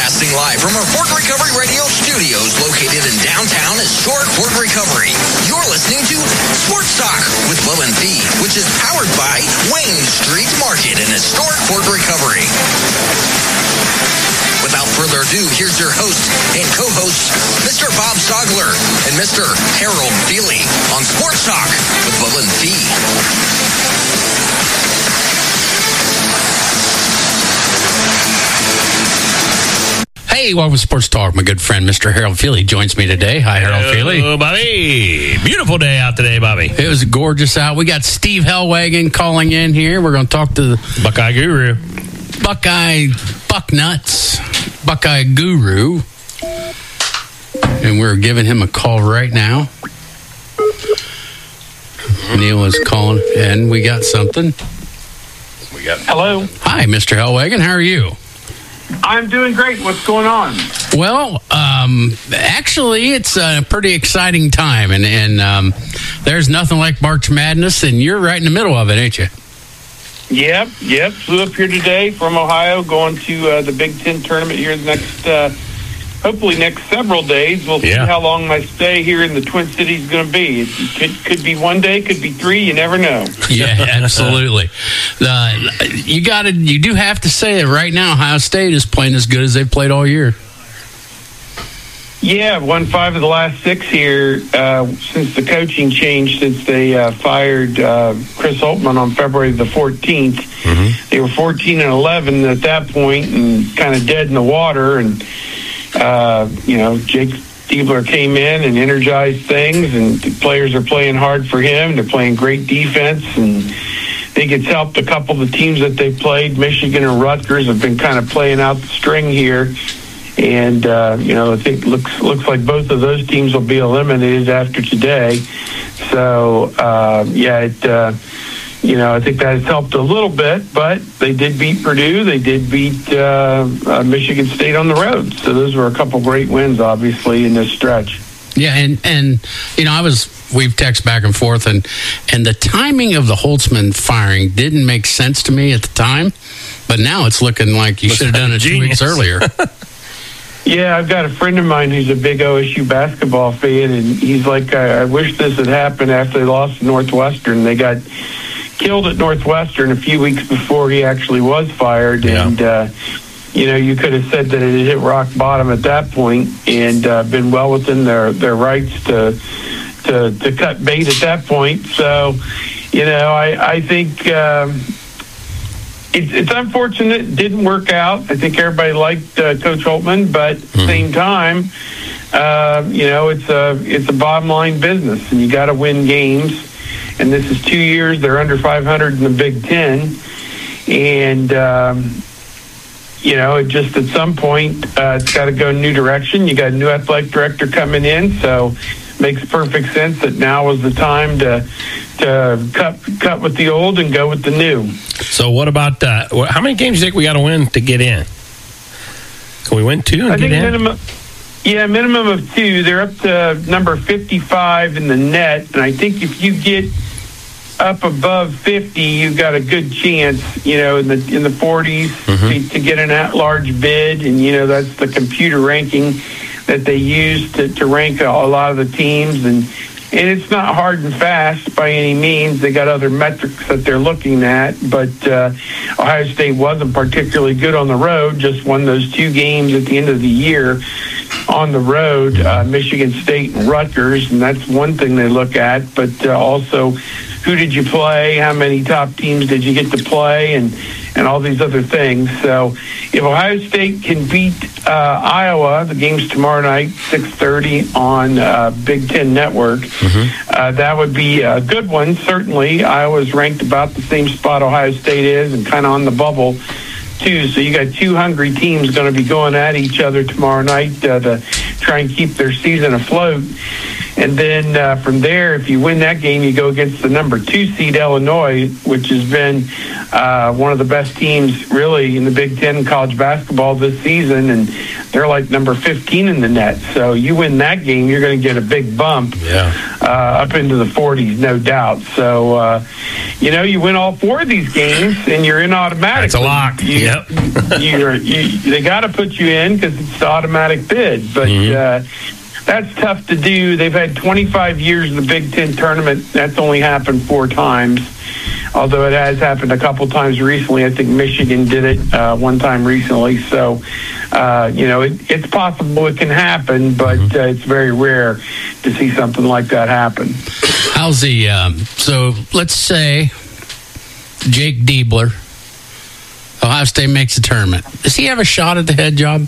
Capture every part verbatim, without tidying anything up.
Broadcasting live from our Fort Recovery Radio studios located in downtown historic Fort Recovery. You're listening to Sports Talk with Will and Fee, which is powered by Wayne Street Market in historic Fort Recovery. Without further ado, here's your host and co-host, Mister Bob Sogler and Mister Harold Feely on Sports Talk with Will and Fee. Hey, welcome to Sports Talk. My good friend, Mister Harold Feely, joins me today. Hi, Harold Feely. Hello, Bobby. Beautiful day out today, Bobby. It was gorgeous out. We got Steve Hellwagon calling in here. We're going to talk to the Buckeye Guru. Buckeye Bucknuts, Buckeye Guru. And we're giving him a call right now. Neil is calling, and we got something. We got Hello. Hi, Mister Hellwagon. How are you? I'm doing great. What's going on? Well, um, actually, it's a pretty exciting time, and, and um, there's nothing like March Madness, and you're right in the middle of it, ain't you? Yep, yep. Flew up here today from Ohio, going to uh, the Big Ten tournament here the next, uh, hopefully next several days. We'll see Yeah. how long my stay here in the Twin Cities is going to be. It could, could be one day, could be three. You never know. Yeah, absolutely. Uh, you got to, you do have to say that right now Ohio State is playing as good as they've played all year. Yeah, won five of the last six here uh, since the coaching changed, since they uh, fired uh, Chris Holtmann on February the fourteenth. Mm-hmm. They were fourteen and eleven at that point and kind of dead in the water. And, uh, you know, Jake Diebler came in and energized things, and the players are playing hard for him. They're playing great defense, and I think it's helped a couple of the teams that they played. Michigan and Rutgers have been kind of playing out the string here. And, uh, you know, I think looks looks like both of those teams will be eliminated after today. So, uh, yeah, it, uh, you know, I think that has helped a little bit. But they did beat Purdue. They did beat uh, uh, Michigan State on the road. So those were a couple great wins, obviously, in this stretch. Yeah, and, and you know, I was, we've texted back and forth, and, and the timing of the Holtzman firing didn't make sense to me at the time. But now it's looking like you should have done it two weeks earlier. Yeah, I've got a friend of mine who's a big O S U basketball fan, and he's like, I, I wish this had happened after they lost to Northwestern. They got killed at Northwestern a few weeks before he actually was fired, Yeah. and, uh, you know, you could have said that it had hit rock bottom at that point and uh, been well within their, their rights to, to to cut bait at that point. So, you know, I, I think... Um, It's, it's unfortunate it didn't work out. I think everybody liked uh, Coach Holtmann, but at the same time, uh, you know, it's a it's a bottom line business, and you got to win games. And this is two years they're under five hundred in the Big Ten, and um, you know, it just at some point uh, it's got to go a new direction. You got a new athletic director coming in, so it makes perfect sense that now is the time to to cut cut with the old and go with the new. So what about, uh, how many games do you think we got to win to get in? Can we win two and I get think in? minimum, yeah, minimum of two. They're up to number fifty-five in the net, and I think if you get up above fifty, you've got a good chance, you know, in the in the forties Mm-hmm. to, to get an at-large bid, and you know that's the computer ranking that they use to, to rank a, a lot of the teams, and and it's not hard and fast by any means. They got other metrics that they're looking at, but uh, Ohio State wasn't particularly good on the road, just won those two games at the end of the year on the road, uh, Michigan State and Rutgers, and that's one thing they look at, but uh, also who did you play, how many top teams did you get to play, and, and all these other things. So if Ohio State can beat uh, Iowa, the game's tomorrow night, six thirty on uh, Big Ten Network, mm-hmm. uh, that would be a good one, certainly. Iowa's ranked about the same spot Ohio State is and kind of on the bubble, too. So you got two hungry teams going to be going at each other tomorrow night uh, to try and keep their season afloat. And then uh, from there, if you win that game, you go against the number two seed Illinois, which has been uh, one of the best teams really in the Big Ten in college basketball this season, and they're like number fifteen in the net. So you win that game, you're going to get a big bump. Yeah. uh, up into the forties, no doubt. So, uh, you know, you win all four of these games, and you're in automatic. That's a lock. You, yep. you're, you, they got to put you in because it's the automatic bid. But mm-hmm. uh, that's tough to do. They've had twenty-five years in the Big Ten tournament. That's only happened four times, although it has happened a couple times recently. I think Michigan did it uh, one time recently. So, uh, you know, it, it's possible it can happen, but uh, it's very rare to see something like that happen. How's the, um, so let's say Jake Diebler, Ohio State makes the tournament. Does he have a shot at the head job?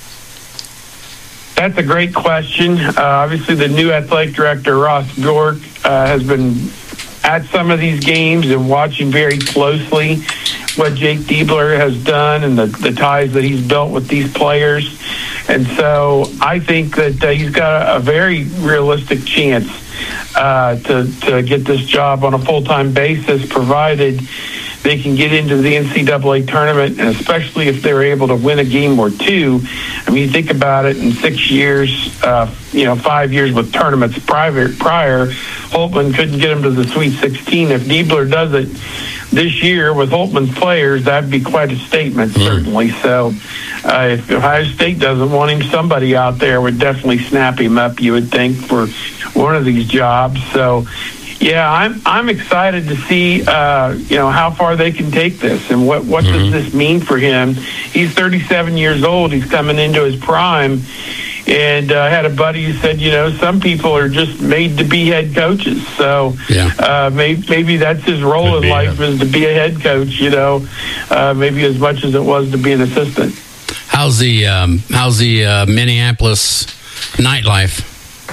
That's a great question. Uh, obviously, the new athletic director, Ross Bjork, uh, has been at some of these games and watching very closely what Jake Diebler has done and the, the ties that he's built with these players. And so I think that uh, he's got a, a very realistic chance uh, to, to get this job on a full-time basis, provided they can get into the N C double A tournament, and especially if they're able to win a game or two. I mean, you think about it, in six years, uh, you know, five years with tournaments prior, prior, Holtman couldn't get them to the Sweet sixteen. If Diebler does it this year with Holtman's players, that'd be quite a statement, mm. certainly. So uh, if Ohio State doesn't want him, somebody out there would definitely snap him up, you would think, for one of these jobs. So, yeah, I'm I'm excited to see uh, you know how far they can take this and what what mm-hmm. does this mean for him. He's thirty-seven years old. He's coming into his prime, and uh, I had a buddy who said, you know, some people are just made to be head coaches. So yeah. uh, maybe maybe that's his role Could in life a- is to be a head coach. You know, uh, maybe as much as it was to be an assistant. How's the um, how's the uh, Minneapolis nightlife?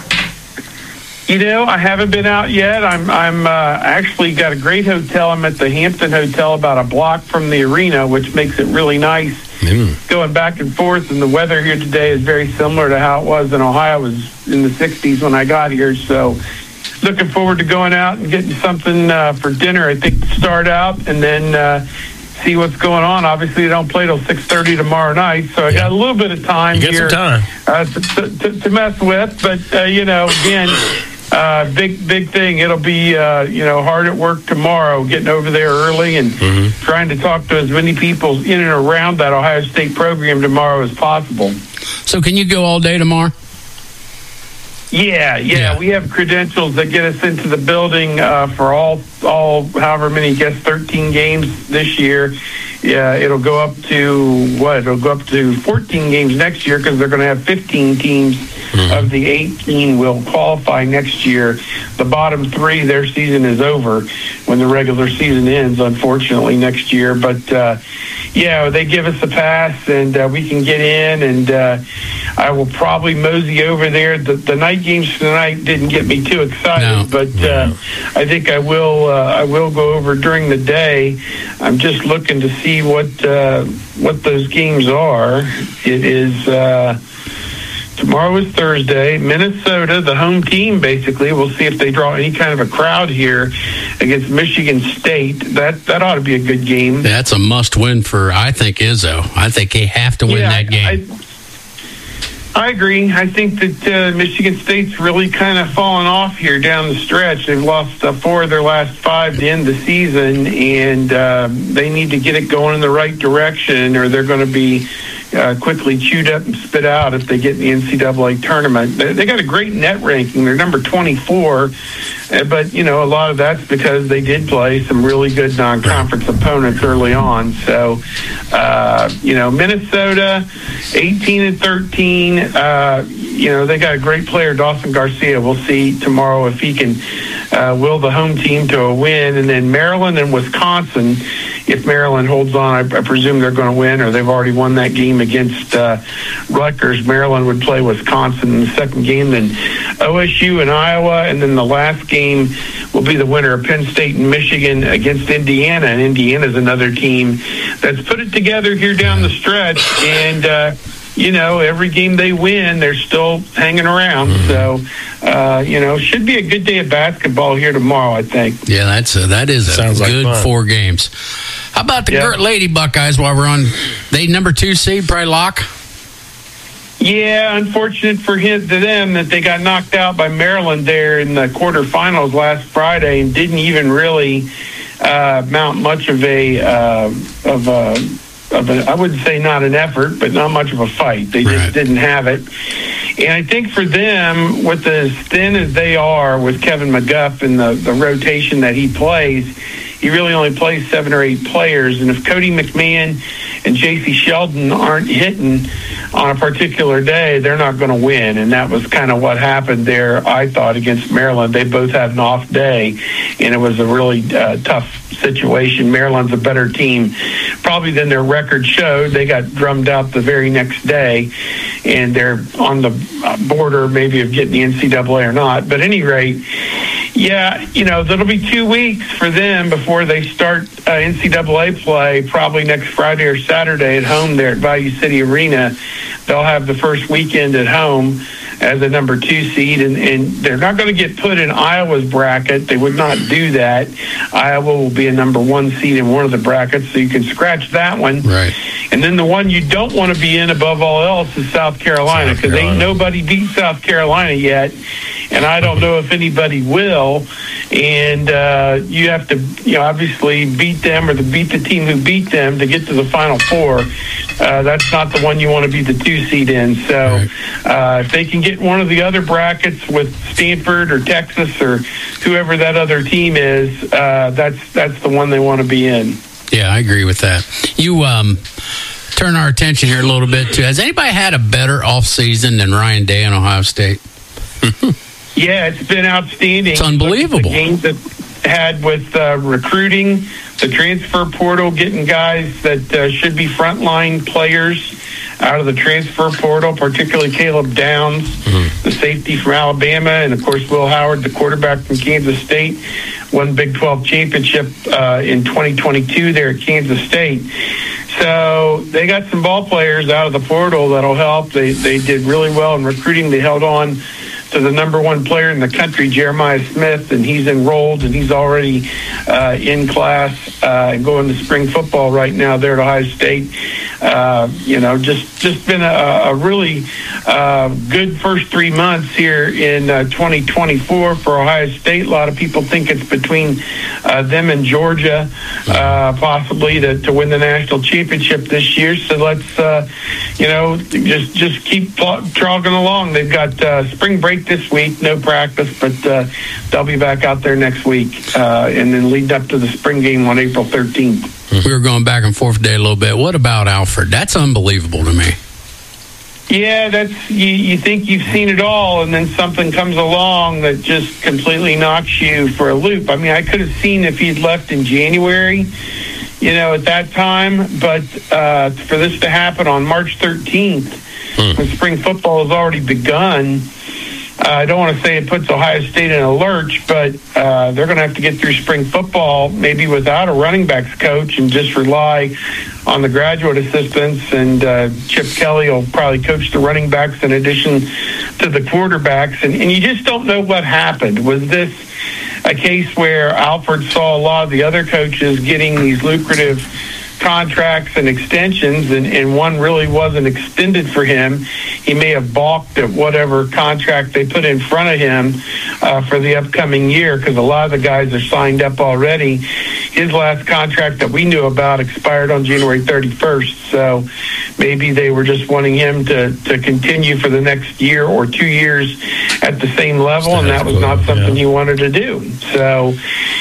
You know, I haven't been out yet. I'm I'm uh, actually got a great hotel. I'm at the Hampton Hotel, about a block from the arena, which makes it really nice mm. going back and forth. And the weather here today is very similar to how it was in Ohio. It was in the sixties when I got here. So looking forward to going out and getting something uh, for dinner, I think, to start out, and then uh, see what's going on. Obviously, they don't play till six thirty tomorrow night, so I yeah. got a little bit of time you get here some time. Uh, to, to, to mess with. But, uh, you know, again... Uh, big, big thing. It'll be, uh, you know, hard at work tomorrow, getting over there early and mm-hmm. trying to talk to as many people in and around that Ohio State program tomorrow as possible. So can you go all day tomorrow? Yeah, yeah. yeah. We have credentials that get us into the building uh, for all, all, however many, I guess, thirteen games this year. Yeah, it'll go up to, what, it'll go up to fourteen games next year because they're going to have fifteen teams mm-hmm. of the eighteen will qualify next year. The bottom three, their season is over when the regular season ends, unfortunately, next year. But, uh, yeah, they give us a pass, and uh, we can get in, and uh, I will probably mosey over there. The, the night games tonight didn't get me too excited, no. but uh, no. I think I will, uh, I will go over during the day. I'm just looking to see what uh, what those games are. It is uh, tomorrow is Thursday. Minnesota, the home team, basically. We'll see if they draw any kind of a crowd here against Michigan State. That that ought to be a good game. That's a must-win for, I think, Izzo. I think they have to win yeah, that game. I, I agree. I think that uh, Michigan State's really kind of fallen off here down the stretch. They've lost uh, four of their last five to end the season, and uh, they need to get it going in the right direction, or they're going to be uh, quickly chewed up and spit out if they get in the N C double A tournament. They, they got a great net ranking. They're number twenty-four, uh, but, you know, a lot of that's because they did play some really good non-conference opponents early on. So, uh, you know, Minnesota, eighteen and thirteen, uh, you know, they got a great player, Dawson Garcia. We'll see tomorrow if he can uh, will the home team to a win. And then Maryland and Wisconsin, if Maryland holds on, I, I presume they're going to win, or they've already won that game against uh, Rutgers. Maryland would play Wisconsin in the second game, then O S U and Iowa, and then the last game will be the winner of Penn State and Michigan against Indiana. And Indiana's another team that's put it together here down the stretch, and uh, you know, every game they win, they're still hanging around. So, uh, you know, should be a good day of basketball here tomorrow, I think. Yeah, that's a, that is a Sounds good like four games. How about the yeah. Gert Lady Buckeyes while we're on? They number two seed, probably lock? Yeah, unfortunate for his, to them that they got knocked out by Maryland there in the quarterfinals last Friday and didn't even really uh, mount much of a uh, of a of a, I wouldn't say not an effort, but not much of a fight. They just Right. didn't have it. And I think for them, with as thin as they are with Kevin McGuff and the, the rotation that he plays, he really only plays seven or eight players. And if Cody McMahon and J C Sheldon aren't hitting on a particular day, they're not going to win. And that was kind of what happened there, I thought, against Maryland. They both had an off day, and it was a really uh, tough situation. Maryland's a better team probably than their record showed. They got drummed out the very next day, and they're on the border maybe of getting the N C double A or not. But at any rate, yeah, you know, that'll be two weeks for them before they start uh, N C double A play, probably next Friday or Saturday at home there at Value City Arena. They'll have the first weekend at home as a number two seed, and, and they're not going to get put in Iowa's bracket. They would not do that. Iowa will be a number one seed in one of the brackets, so you can scratch that one. Right. And then the one you don't want to be in above all else is South Carolina, because ain't nobody beat South Carolina yet, and I don't know if anybody will. And uh, you have to, you know, obviously beat them or the, beat the team who beat them to get to the Final Four. Uh, that's not the one you want to be the two seed in. So uh, if they can get one of the other brackets with Stanford or Texas or whoever that other team is, uh, that's that's the one they want to be in. Yeah, I agree with that. You um, turn our attention here a little bit to, has anybody had a better offseason than Ryan Day in Ohio State? Yeah, it's been outstanding. It's unbelievable. The games that had with uh, recruiting, the transfer portal, getting guys that uh, should be frontline players out of the transfer portal, particularly Caleb Downs, mm-hmm. the safety from Alabama, and of course Will Howard, the quarterback from Kansas State, won Big twelve championship uh, in twenty twenty-two there at Kansas State. So they got some ball players out of the portal that'll help. They they did really well in recruiting. They held on to the number one player in the country, Jeremiah Smith, and he's enrolled and he's already uh, in class uh, and going to spring football right now there at Ohio State. Uh, you know, just just been a, a really uh, good first three months here in uh, twenty twenty-four for Ohio State. A lot of people think it's between uh, them and Georgia, uh, possibly to, to win the national championship this year. So let's, uh, you know, just just keep trogging along. They've got uh, spring break this week, no practice, but uh, they'll be back out there next week, uh, and then lead up to the spring game on April thirteenth. We were going back and forth today a little bit. What about Alfred? That's unbelievable to me. Yeah, that's you, you think you've seen it all, and then something comes along that just completely knocks you for a loop. I mean, I could have seen if he'd left in January, you know, at that time, but uh, for this to happen on March thirteenth, hmm. when spring football has already begun, uh, I don't want to say it puts Ohio State in a lurch, but uh, they're going to have to get through spring football maybe without a running backs coach and just rely on the graduate assistants, and uh, Chip Kelly will probably coach the running backs in addition to the quarterbacks. And, and you just don't know what happened. Was this a case where Alfred saw a lot of the other coaches getting these lucrative contracts and extensions, and, and one really wasn't extended for him? He may have balked at whatever contract they put in front of him uh, for the upcoming year, because a lot of the guys are signed up already. His last contract that we knew about expired on January thirty-first, so maybe they were just wanting him to, to continue for the next year or two years at the same level, and that was not something he wanted to do. So,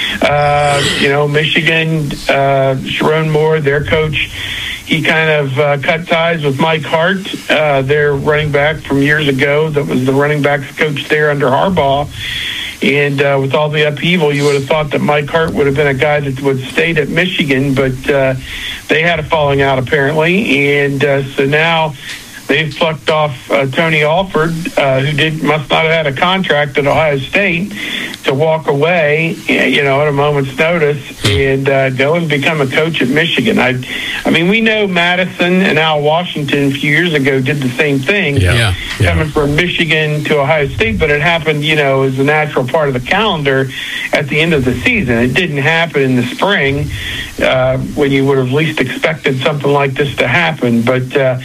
uh, you know, Michigan, uh, Sharon Moore, their coach, he kind of uh, cut ties with Mike Hart, uh, their running back from years ago that was the running backs coach there under Harbaugh. And uh, with all the upheaval, you would have thought that Mike Hart would have been a guy that would have stayed at Michigan, but uh, they had a falling out apparently. And uh, so now they've plucked off uh, Tony Alford, uh, who did must not have had a contract at Ohio State, to walk away, you know, at a moment's notice and uh, go and become a coach at Michigan. I, I mean, we know Madison and Al Washington a few years ago did the same thing, yeah. Yeah. coming from Michigan to Ohio State, but it happened, you know, as a natural part of the calendar at the end of the season. It didn't happen in the spring uh, when you would have least expected something like this to happen. But uh,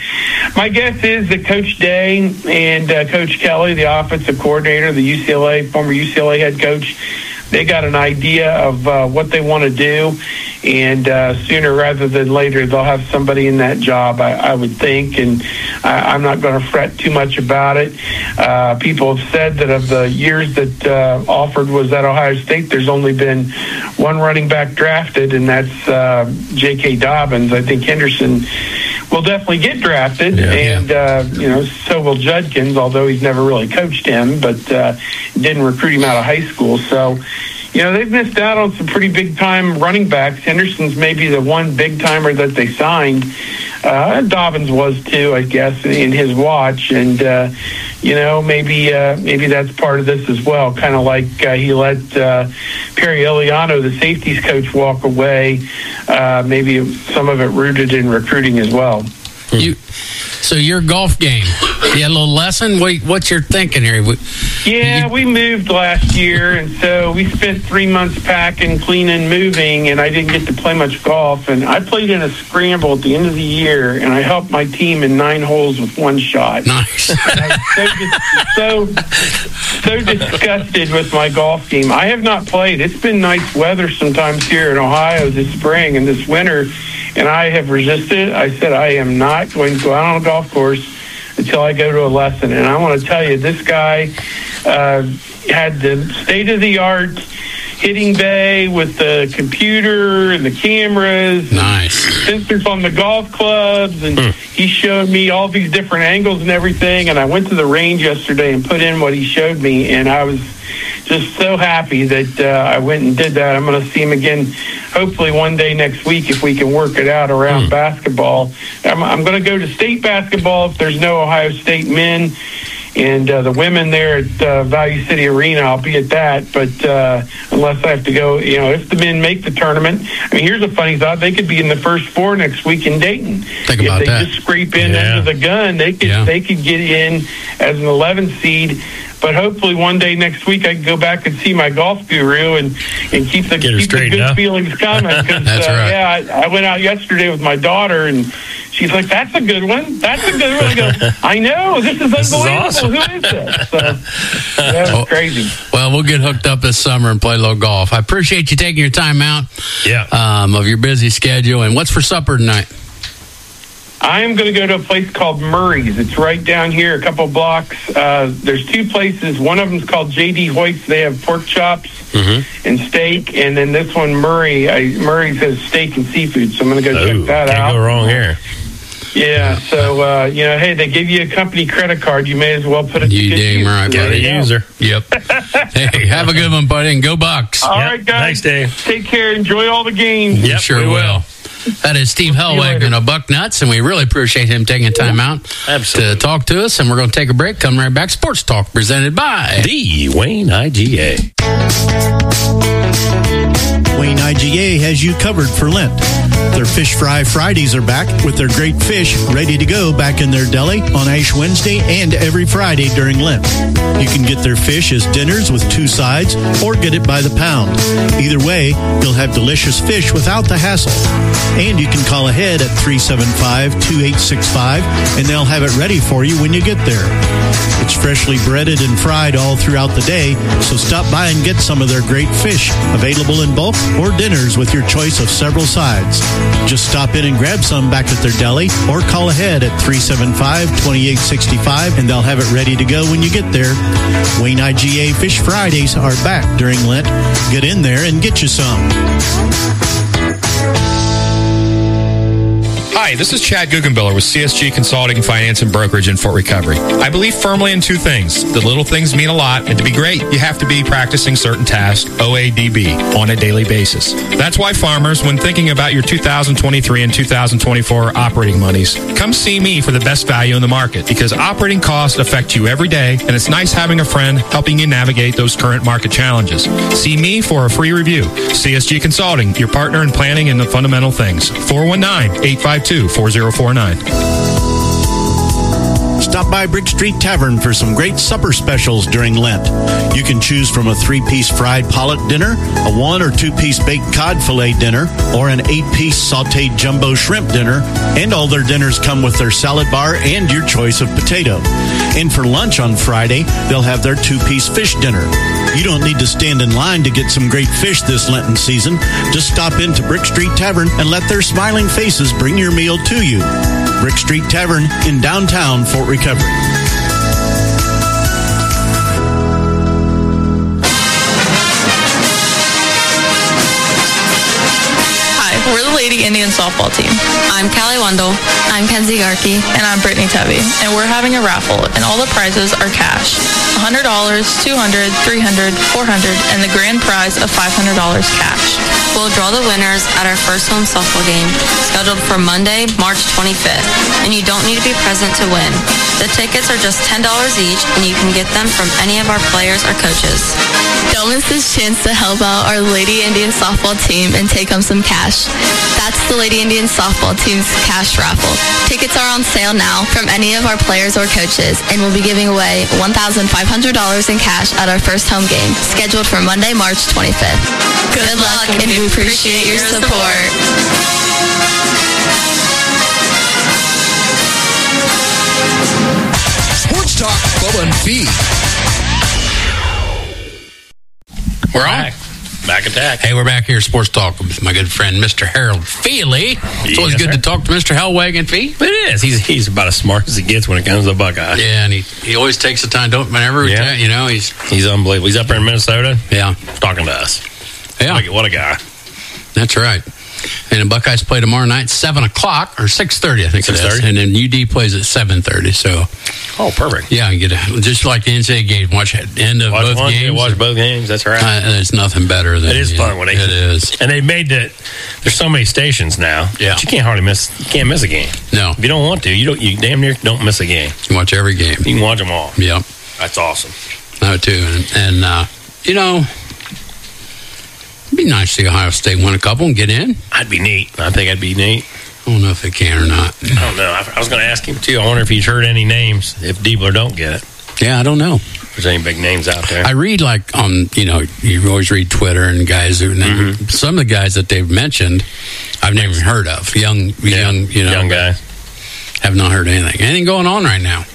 My guess is that Coach Day and uh, Coach Kelly, the offensive coordinator, the U C L A, former U C L A head coach, they got an idea of uh, what they want to do, and uh, sooner rather than later, they'll have somebody in that job, I, I would think, and I, I'm not going to fret too much about it. Uh, people have said that of the years that uh, Alford was at Ohio State, there's only been one running back drafted, and that's uh, J K. Dobbins. I think Henderson will definitely get drafted, yeah, and uh, you know, so will Judkins, although he's never really coached him, but uh, didn't recruit him out of high school. So, you know, they've missed out on some pretty big-time running backs. Henderson's maybe the one big-timer that they signed. Uh, Dobbins was too, I guess, in his watch, and uh, you know, maybe uh, maybe that's part of this as well. Kind of like uh, he let uh, Perry Eliano, the safeties coach, walk away. Uh, maybe some of it rooted in recruiting as well. You, so your golf game, you had a little lesson? What, what's your thinking here? Yeah, we moved last year, and so we spent three months packing, cleaning, moving, and I didn't get to play much golf. And I played in a scramble at the end of the year, and I helped my team in nine holes with one shot. Nice. so, so, so disgusted with my golf game. I have not played. It's been nice weather sometimes here in Ohio this spring and this winter, and I have resisted. I said I am not going to go out on a golf course until I go to a lesson. And I want to tell you, this guy uh, had the state-of-the-art hitting bay with the computer and the cameras, nice sensors on the golf clubs, and mm. he showed me all these different angles and everything. And I went to the range yesterday and put in what he showed me, and I was just so happy that uh, I went and did that. I'm going to see him again, hopefully one day next week if we can work it out around mm. basketball. I'm, I'm going to go to state basketball if there's no Ohio State men. And uh, the women there at uh, Value City Arena, I'll be at that. But uh, unless I have to go, you know, if the men make the tournament, I mean, here's a funny thought: they could be in the first four next week in Dayton. Think if about they that. just scrape in yeah. under the gun, they could yeah. they could get in as an eleven seed. But hopefully one day next week I can go back and see my golf guru and, and keep the, keep the good up. feelings coming. That's uh, right. Yeah, I, I went out yesterday with my daughter, and she's like, "That's a good one. That's a good one." I go, "I know. This is this unbelievable. Is awesome. Who is this?" So that's well, crazy. Well, we'll get hooked up this summer and play a little golf. I appreciate you taking your time out yeah. um, of your busy schedule. And what's for supper tonight? I'm going to go to a place called Murray's. It's right down here, a couple blocks. Uh, there's two places. One of them's called J D Hoyt's. They have pork chops mm-hmm. and steak. And then this one, Murray, I, Murray's has steak and seafood. So I'm going to go Ooh, check that can't out. Can't go wrong here. Yeah, so, uh, you know, hey, they give you a company credit card. You may as well put it you to good dang use. right, Got a user. Yep. Hey, have a good one, buddy, and go Bucks. All yep. right, guys. Thanks, Dave. Take care. Enjoy all the games. We yep, sure we will. will. That is Steve Hellweg of Buck Nuts, and we really appreciate him taking time out Absolutely. to talk to us. And we're going to take a break. Come right back. Sports Talk presented by the Wayne I G A. Wayne I G A has you covered for Lent. Their Fish Fry Fridays are back with their great fish ready to go back in their deli on Ash Wednesday and every Friday during Lent. You can get their fish as dinners with two sides or get it by the pound. Either way, you'll have delicious fish without the hassle. And you can call ahead at three seven five, two eight six five and they'll have it ready for you when you get there. It's freshly breaded and fried all throughout the day, so stop by and get some of their great fish, available in bulk or dinners with your choice of several sides. Just stop in and grab some back at their deli or call ahead at three seven five, two eight six five and they'll have it ready to go when you get there. Wayne I G A Fish Fridays are back during Lent. Get in there and get you some. Hi, this is Chad Guggenbiller with C S G Consulting, Finance, and Brokerage in Fort Recovery. I believe firmly in two things. The little things mean a lot, and to be great, you have to be practicing certain tasks, O A D B, on a daily basis. That's why farmers, when thinking about your two thousand twenty-three and two thousand twenty-four operating monies, come see me for the best value in the market, because operating costs affect you every day, and it's nice having a friend helping you navigate those current market challenges. See me for a free review. C S G Consulting, your partner in planning and the fundamental things. four one nine, eight five two, four zero four nine. Stop by Brick Street Tavern for some great supper specials during Lent. You can choose from a three-piece fried pollock dinner, a one- or two-piece baked cod fillet dinner, or an eight-piece sautéed jumbo shrimp dinner, and all their dinners come with their salad bar and your choice of potato. And for lunch on Friday, they'll have their two-piece fish dinner. You don't need to stand in line to get some great fish this Lenten season. Just stop into Brick Street Tavern and let their smiling faces bring your meal to you. Brick Street Tavern in downtown Fort Recovery. We're the Lady Indian softball team. I'm Callie Wendell. I'm Kenzie Garkey. And I'm Brittany Tubby. And we're having a raffle, and all the prizes are cash. one hundred dollars, two hundred dollars, three hundred dollars, four hundred dollars, and the grand prize of five hundred dollars cash. We'll draw the winners at our first home softball game, scheduled for Monday, March twenty-fifth. And you don't need to be present to win. The tickets are just ten dollars each, and you can get them from any of our players or coaches. Don't miss this chance to help out our Lady Indian softball team and take home some cash. That's the Lady Indian softball team's cash raffle. Tickets are on sale now from any of our players or coaches, and we'll be giving away one thousand five hundred dollars in cash at our first home game, scheduled for Monday, March twenty-fifth. Good, Good luck, and we appreciate your support. Sports Talk, Bubba and Fee. We're on. Back attack. Hey, we're back here, Sports Talk, with my good friend, Mister Harold Feely. It's Yes, always good sir. to talk to Mister Hellwagon Fee. It is. He's he's about as smart as he gets when it comes to Buckeye. Yeah, and he, he always takes the time. Don't whenever we Yeah. ta- you know he's He's unbelievable. He's up there in Minnesota yeah talking to us. yeah What a, what a guy. that's right. And the Buckeyes play tomorrow night, seven o'clock or six thirty, I think it six is. thirty? And then U D plays at seven thirty. So Oh, perfect. yeah, you get a, just like the N C double A game. Watch the end of Watch both one, games. watch both games. That's right. Uh, there's nothing better than It is you fun know, when they it is. And they made that. There's so many stations now. Yeah. that you can't hardly miss. You can't miss a game. No, If you don't want to, you don't. You damn near don't miss a game. you watch every game. You can watch them all. Yep, That's awesome. I too. And, and uh, you know, it'd be nice to see Ohio State win a couple and get in. I'd be neat. I think I'd be neat. I don't know if they can or not. I don't know. I, I was going to ask him too. I wonder if he's heard any names if Diebler don't get it. Yeah, I don't know. If there's any big names out there. I read like on you know you always read Twitter and guys who Mm-hmm. some of the guys that they've mentioned I've never even heard of young Yeah, young you know young guy. have not heard anything anything going on right now.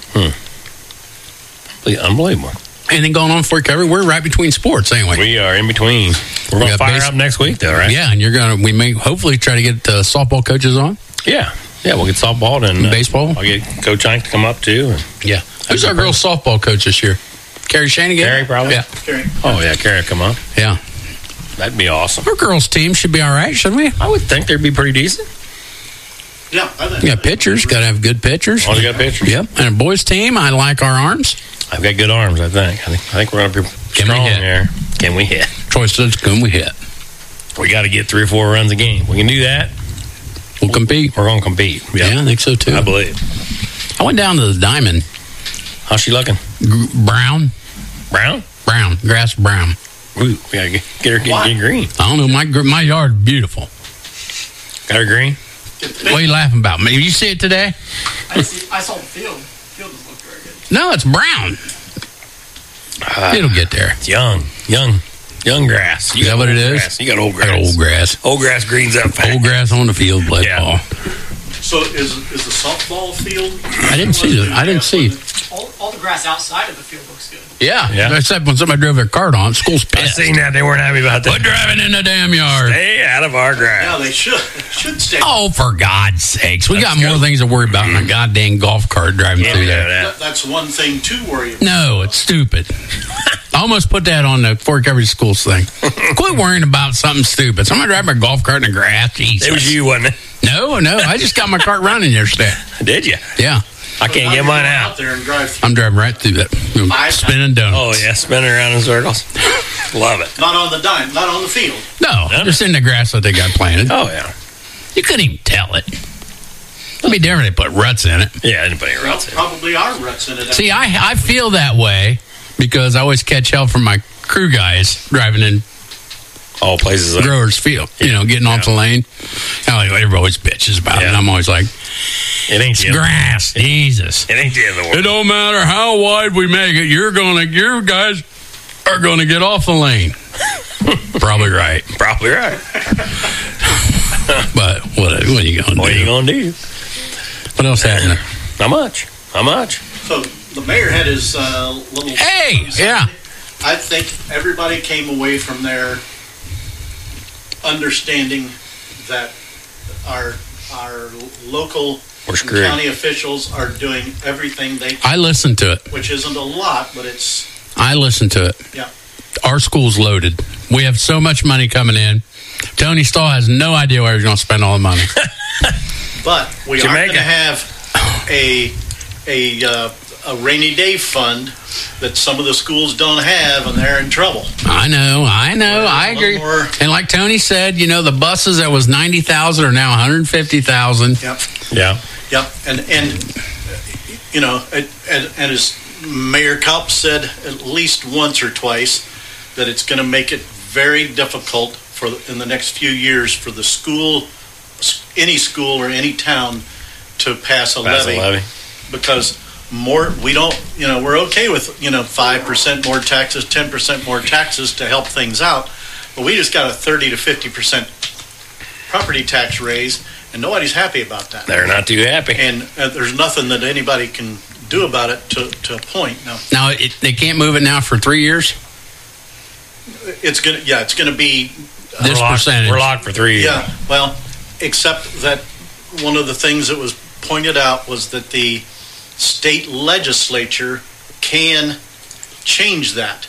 Unbelievable. Anything going on for recovery? We're right between sports anyway. We are in between. We're going to got fire base- up next week, though, right? Yeah, and you're gonna we may hopefully try to get uh, softball coaches on Yeah. Yeah, we'll get softball and uh, baseball. I'll get Coach Hank to come up, too. And Yeah, who's our girls softball coach this year? Carrie Shanigan. Carrie, probably? Yeah, Oh, yeah, Carrie will come up. yeah. That'd be awesome. Our girls team should be all right, shouldn't we? I would think they'd be pretty decent. Yeah, I think We got pitchers. Got to have good pitchers. Oh, they got pitchers? Yep. And a boys team. I like our arms. I've got good arms, I think. I think, I think we're going to be Can we strong hit? there. Can we hit? Troy says, "Can we hit? We got to get three or four runs a game. We can do that. We'll compete." We're going to compete. Yeah, I think so too. I believe. I went down to the Diamond. How's she looking? G- brown, Brown? brown, grass brown. Ooh, we got to get, get her get, get green. I don't know. My gr- my yard's beautiful. Got her green? What are you laughing about? Did you see it today? I, see, I saw the field. The field doesn't look very good. No, it's brown. Uh, It'll get there. It's young. Young. Young grass. You Is that got what it old is? grass. You got old I grass. got old grass. Old grass greens up fast. Old grass on the field. Play Yeah. ball. So is is the softball field? I didn't see it. I didn't see. All, all the grass outside of the field looks good. Yeah, Yeah. Except when somebody drove their cart on. School's I pissed. seen that. They weren't happy about Quit that. driving in the damn yard. Stay out of our grass. Yeah, they should should stay. Oh, for God's sakes. We got Let's more go. things to worry about than a goddamn golf cart driving Yeah, through yeah, there. yeah. That- That's one thing to worry about. No, it's stupid. I almost put that on the Fort Recovery Schools thing. Quit worrying about something stupid. Somebody drive my golf cart in the grass. Jesus. It was you, wasn't it? No, no. I just got my cart running yesterday. Did you? Yeah. I can't get mine out. Out there and drive through. I'm driving right through that. Spinning donuts. Oh, yeah. Spinning around in circles. Love it. Not on the dime, not on the field. No, No. just in the grass that they got planted. Oh, yeah. You couldn't even tell it. It'd be different if they put ruts in it. Yeah, anybody Well, else. probably are ruts in it. See, I, I feel that way because I always catch hell from my crew guys driving in All places. Like, Growers Field, you know, getting Yeah. off the lane. You know, like, everybody always bitches about it. Yeah. And I'm always like, it ain't it's the end- grass, Jesus. It ain't the end of the It world. don't matter how wide we make it. You're gonna, your guys are gonna get off the lane. Probably right, Probably right. but what? What are you gonna What do? are you gonna do? What else happening? Not much. Not much. So the mayor had his uh, little. Hey, yeah. I think everybody came away from there understanding that our our local We're and screwed. county officials are doing everything they can, I listened to it. which isn't a lot, but it's I listened to it. yeah. Our school's loaded. We have so much money coming in. Tony Stahl has no idea where he's going to spend all the money. But we are Jamaica. going to have a a uh, a rainy day fund that some of the schools don't have, and they're in trouble. I know, I know, Well, I a little agree. more- And like Tony said, you know, the buses that was ninety thousand are now one hundred fifty thousand. Yep. Yeah. Yep, and and you know, and, and, and as Mayor Kaup said at least once or twice, that it's going to make it very difficult for in the next few years for the school, any school or any town, to pass a Pass a levy, levy. because more we don't, you know, we're okay with you know five percent more taxes, ten percent more taxes to help things out, but we just got a thirty to fifty percent property tax raise, and nobody's happy about that. They're not too happy. And uh, there's nothing that anybody can do about it to, to a point. Now, Now, it, they can't move it now for three years? it's gonna, yeah, it's gonna be, This we're locked, percentage. We're locked for three years. yeah. Well, except that one of the things that was pointed out was that the state legislature can change that,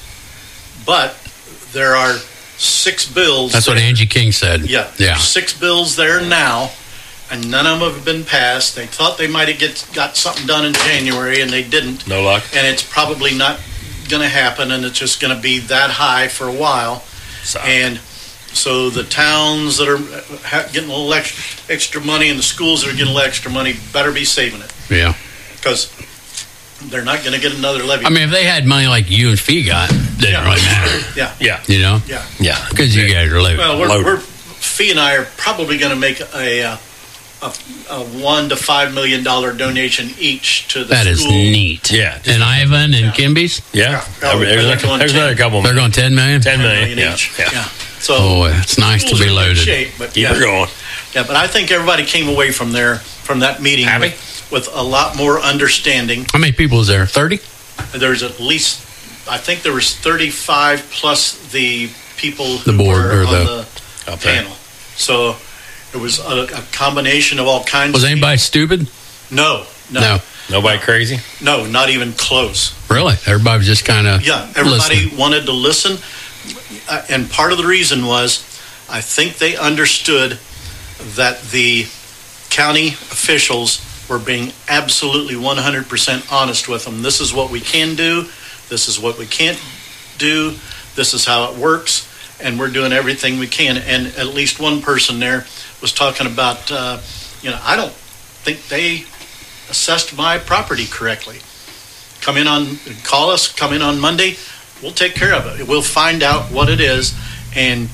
but there are six bills. That's what that- Angie King said. Yeah, Yeah. six bills there now, and none of them have been passed. They thought they might have get got something done in January, and they didn't. No luck. And it's probably not going to happen, and it's just going to be that high for a while. So, And so the towns that are ha- getting a little extra, extra money, and the schools that are getting a little extra money, better be saving it, Yeah. because they're not going to get another levy. I mean, if they had money like you and Fee got, it didn't Yeah. really matter. yeah, yeah. You know? yeah. Yeah. Because you guys are loaded. Well, we're, Loaded. we're Fee and I are probably going to make a, uh, a a one to five million dollar donation each to the That is school. neat. Yeah. And Ivan and Yeah. Kimby's, Yeah. Oh, there's they're going there's ten. another couple. they're going ten million? ten ten million. million Yeah. each. Yeah. Yeah. So Oh, it's nice to schools be are in good loaded. shape, but Keep yeah, it going. yeah, but I think everybody came away from there from that meeting Happy? with, with a lot more understanding. How many people is there? thirty? There's at least, I think there was thirty-five plus the people who The board were or on the- the, Up there. panel. So it was a, a combination of all kinds. Was of anybody stupid? people. No, no, No. Nobody crazy? no, not even close. Really? Everybody was just kind of Yeah, everybody wanted to listen, uh, and part of the reason was, I think they understood that the county officials were being absolutely one hundred percent honest with them. This is what we can do. This is what we can't do. This is how it works, and we're doing everything we can. And at least one person there was talking about, uh, you know, I don't think they assessed my property correctly. Come in on, call us, come in on Monday, we'll take care of it. We'll find out what it is. And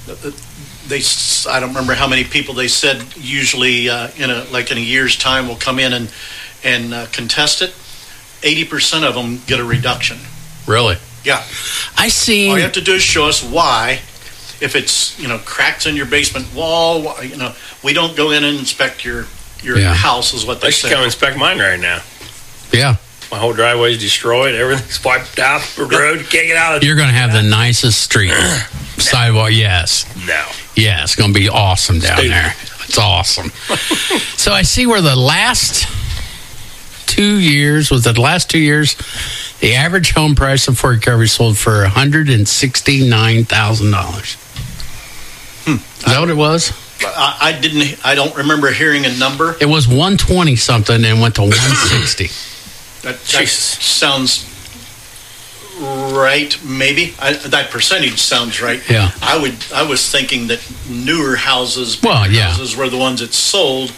they, I don't remember how many people they said usually uh, in a, like in a year's time will come in and, and uh, contest it. eighty percent of them get a reduction. Really? Yeah. I seen. All you have to do is show us why. If it's, you know, cracks in your basement wall, why- you know, we don't go in and inspect your, your Yeah. house is what they They should say. come inspect mine right now. Yeah. My whole driveway's destroyed. Everything's wiped out. The road, you can't get out of it. You're going to have the nicest street. Sidewalk, yes. No. Yeah, it's going to be awesome down Stupid. there. It's awesome. So I see where the last two years, was it the last two years, the average home price of Fort Recovery sold for one hundred sixty-nine thousand dollars. Hmm. Is that what it was? I, I didn't, I don't remember hearing a number. It was one twenty something and went to one sixty. That, that Jesus. sounds right, maybe. I, that percentage sounds right. Yeah. I would. I was thinking that newer houses, Well, bigger yeah. houses were the ones that sold.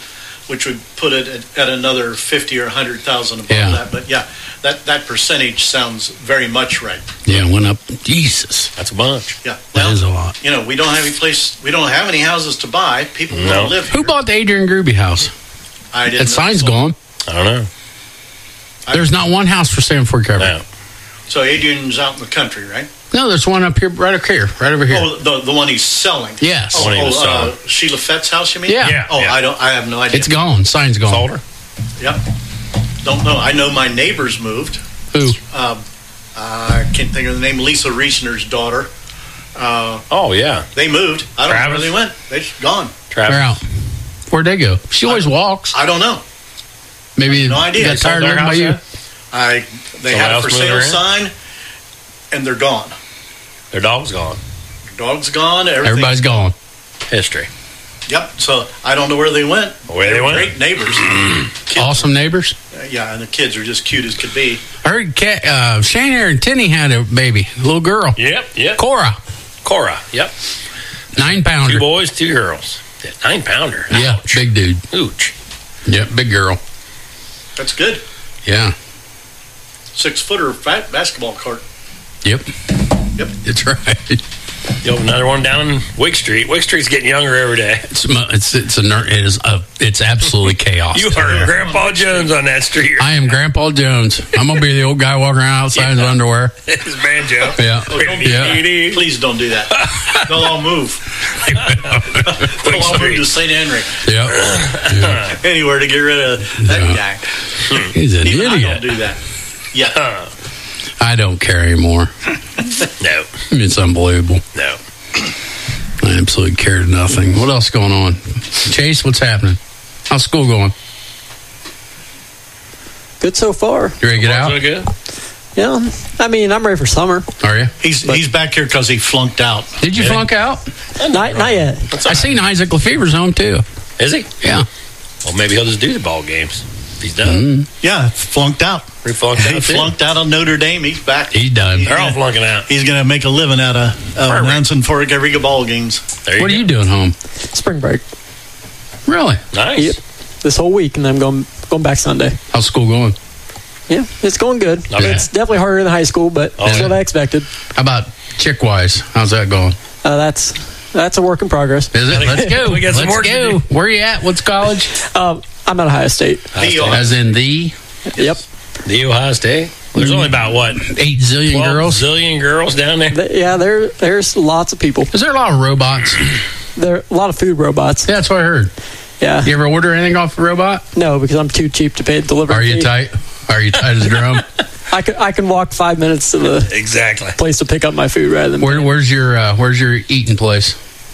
which would put it at, at another fifty or a hundred thousand above Yeah. that. But yeah, that that percentage sounds very much right. Yeah, it went up. Jesus. That's a bunch. Yeah, That is a lot. You know, we don't have any place. We don't have any houses to buy. People No. want to live Who here. bought the Adrian Gruby house? I didn't. That know. sign's so, gone. I don't know. There's not one house for sale in Fort Recovery. No. So Adrian's out in the country, right? No, there's one up here, right up here, right over here. Oh, the the one he's selling. Yes. Oh, The one he was oh, uh, selling. Sheila Fett's house, you mean? Yeah. Yeah, Oh, yeah. I don't. I have no idea. It's gone. Sign's gone. Sold her? Yep. Don't know. I know my neighbors moved. Who? Um, I can't think of the name. Lisa Reisner's daughter. Uh, Oh, yeah. they moved. I don't know Travis? where they went. They're just gone. Travis. They're out. Where'd they go? She always walks. I don't know. Maybe No idea. got They sold tired their living by house you. yet? I they Someone had a else for moved sale her in? sign, and they're gone. Their dog's gone. Dog's gone. Everything's Everybody's gone. History. Yep. So I don't know where they went. Where they were went? Great neighbors. Kids, Awesome neighbors. uh, yeah, and the kids are just cute as could be. I heard Cat, uh, Shane and Tinney had a baby, a little girl. Yep, yep. Cora, Cora. Yep. nine Two pounder. boys, two girls. Yeah, Nine pounder. Yeah, Ouch. big dude. Ooch. Yep, big girl. That's good. Yeah. Six footer fat basketball court. Yep. Yep. That's right. You have another one down in Wick Street. Wick Street's getting younger every day. It's it's it's a ner- it is a, it's absolutely chaos. You are Grandpa Jones on that street. I am Grandpa Jones. I'm gonna be the old guy walking around outside in his underwear. His banjo. Yeah. Yeah. Please don't do that. They'll all move. They'll Wick all move to Street. Saint Henry. Yep. Yeah. Anywhere to get rid of that Yeah. guy. He's an Even I idiot. don't do that. Yeah. Uh, I don't care anymore. no, It's unbelievable. no. I absolutely care nothing. What else going on? Chase, what's happening? How's school going? Good so far. You ready to get out? So good. Yeah, I mean, I'm ready for summer. Are you? He's he's back here because he flunked out. Did you Really? flunk out? Not, not yet. I seen Isaac Lefevre's home too. Is he? Yeah. Well, maybe he'll just do the ball games. If he's done. Mm, Yeah, flunked out. He flunked He out, too. flunked out on Notre Dame. He's back. he's done. They're all flunking out. He's going to make a living out of uh, Perfect. announcing for every ball games. There you What are go. you doing home? Spring break. Really? Nice. Yep. This whole week, and then I'm going going back Sunday. How's school going? Yeah, it's going good. Not bad. It's definitely harder than high school, but Oh, that's yeah. what I expected. How about chick wise? How's that going? Uh, that's that's a work in progress. Is it? Let's go. We got some Let's work to go. do. Where you at? What's college? Um, I'm at Ohio State. The, uh, As in the Yep. The Ohio State. There's only about what? eight zillion twelve girls. zillion girls down there. Th- Yeah, there there's lots of people. Is there a lot of robots? There are a lot of food robots. Yeah, that's what I heard. Yeah. You ever order anything off a robot? No, because I'm too cheap to pay the delivery Are you fee. tight? Are you tight as a drum? I can I can walk five minutes to the Exactly. place to pick up my food rather than Where, where's your uh, Where's your eating place?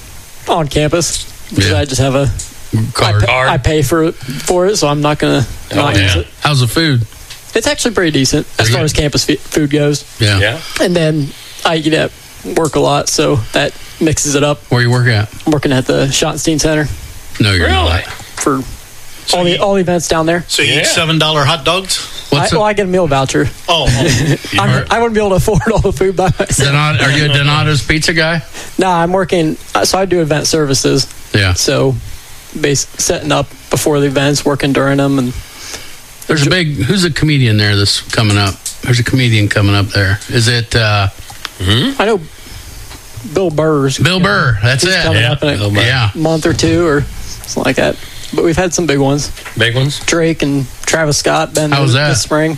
on campus. Because Yeah. I just have a Card. I, pay, I pay for for it, so I'm not gonna Oh, not use yeah. it. How's the food? It's actually pretty decent as Pretty far good. as campus f- food goes. Yeah. Yeah. And then I eat at work a lot, so that mixes it up. Where you work at? I'm working at the Schottenstein Center No, you're Really? not. for So all the you- all the events down there. So you Yeah. eat seven dollar hot dogs? I, What's well, a, I get a meal voucher. Oh, oh. I'm, I wouldn't be able to afford all the food by myself. Donato, are you a Donato's pizza guy? Nah, I'm working. So I do event services. Yeah. So, base setting up before the events, working during them, and There's a big. Who's a comedian there that's coming up? There's a comedian coming up there. Is it uh, I know Bill Burr's Bill Burr? That's He's it. coming Yeah, up in Bill a Burr. Yeah. month or two or something like that. But we've had some big ones. Big ones. Drake and Travis Scott been How was there that? this spring.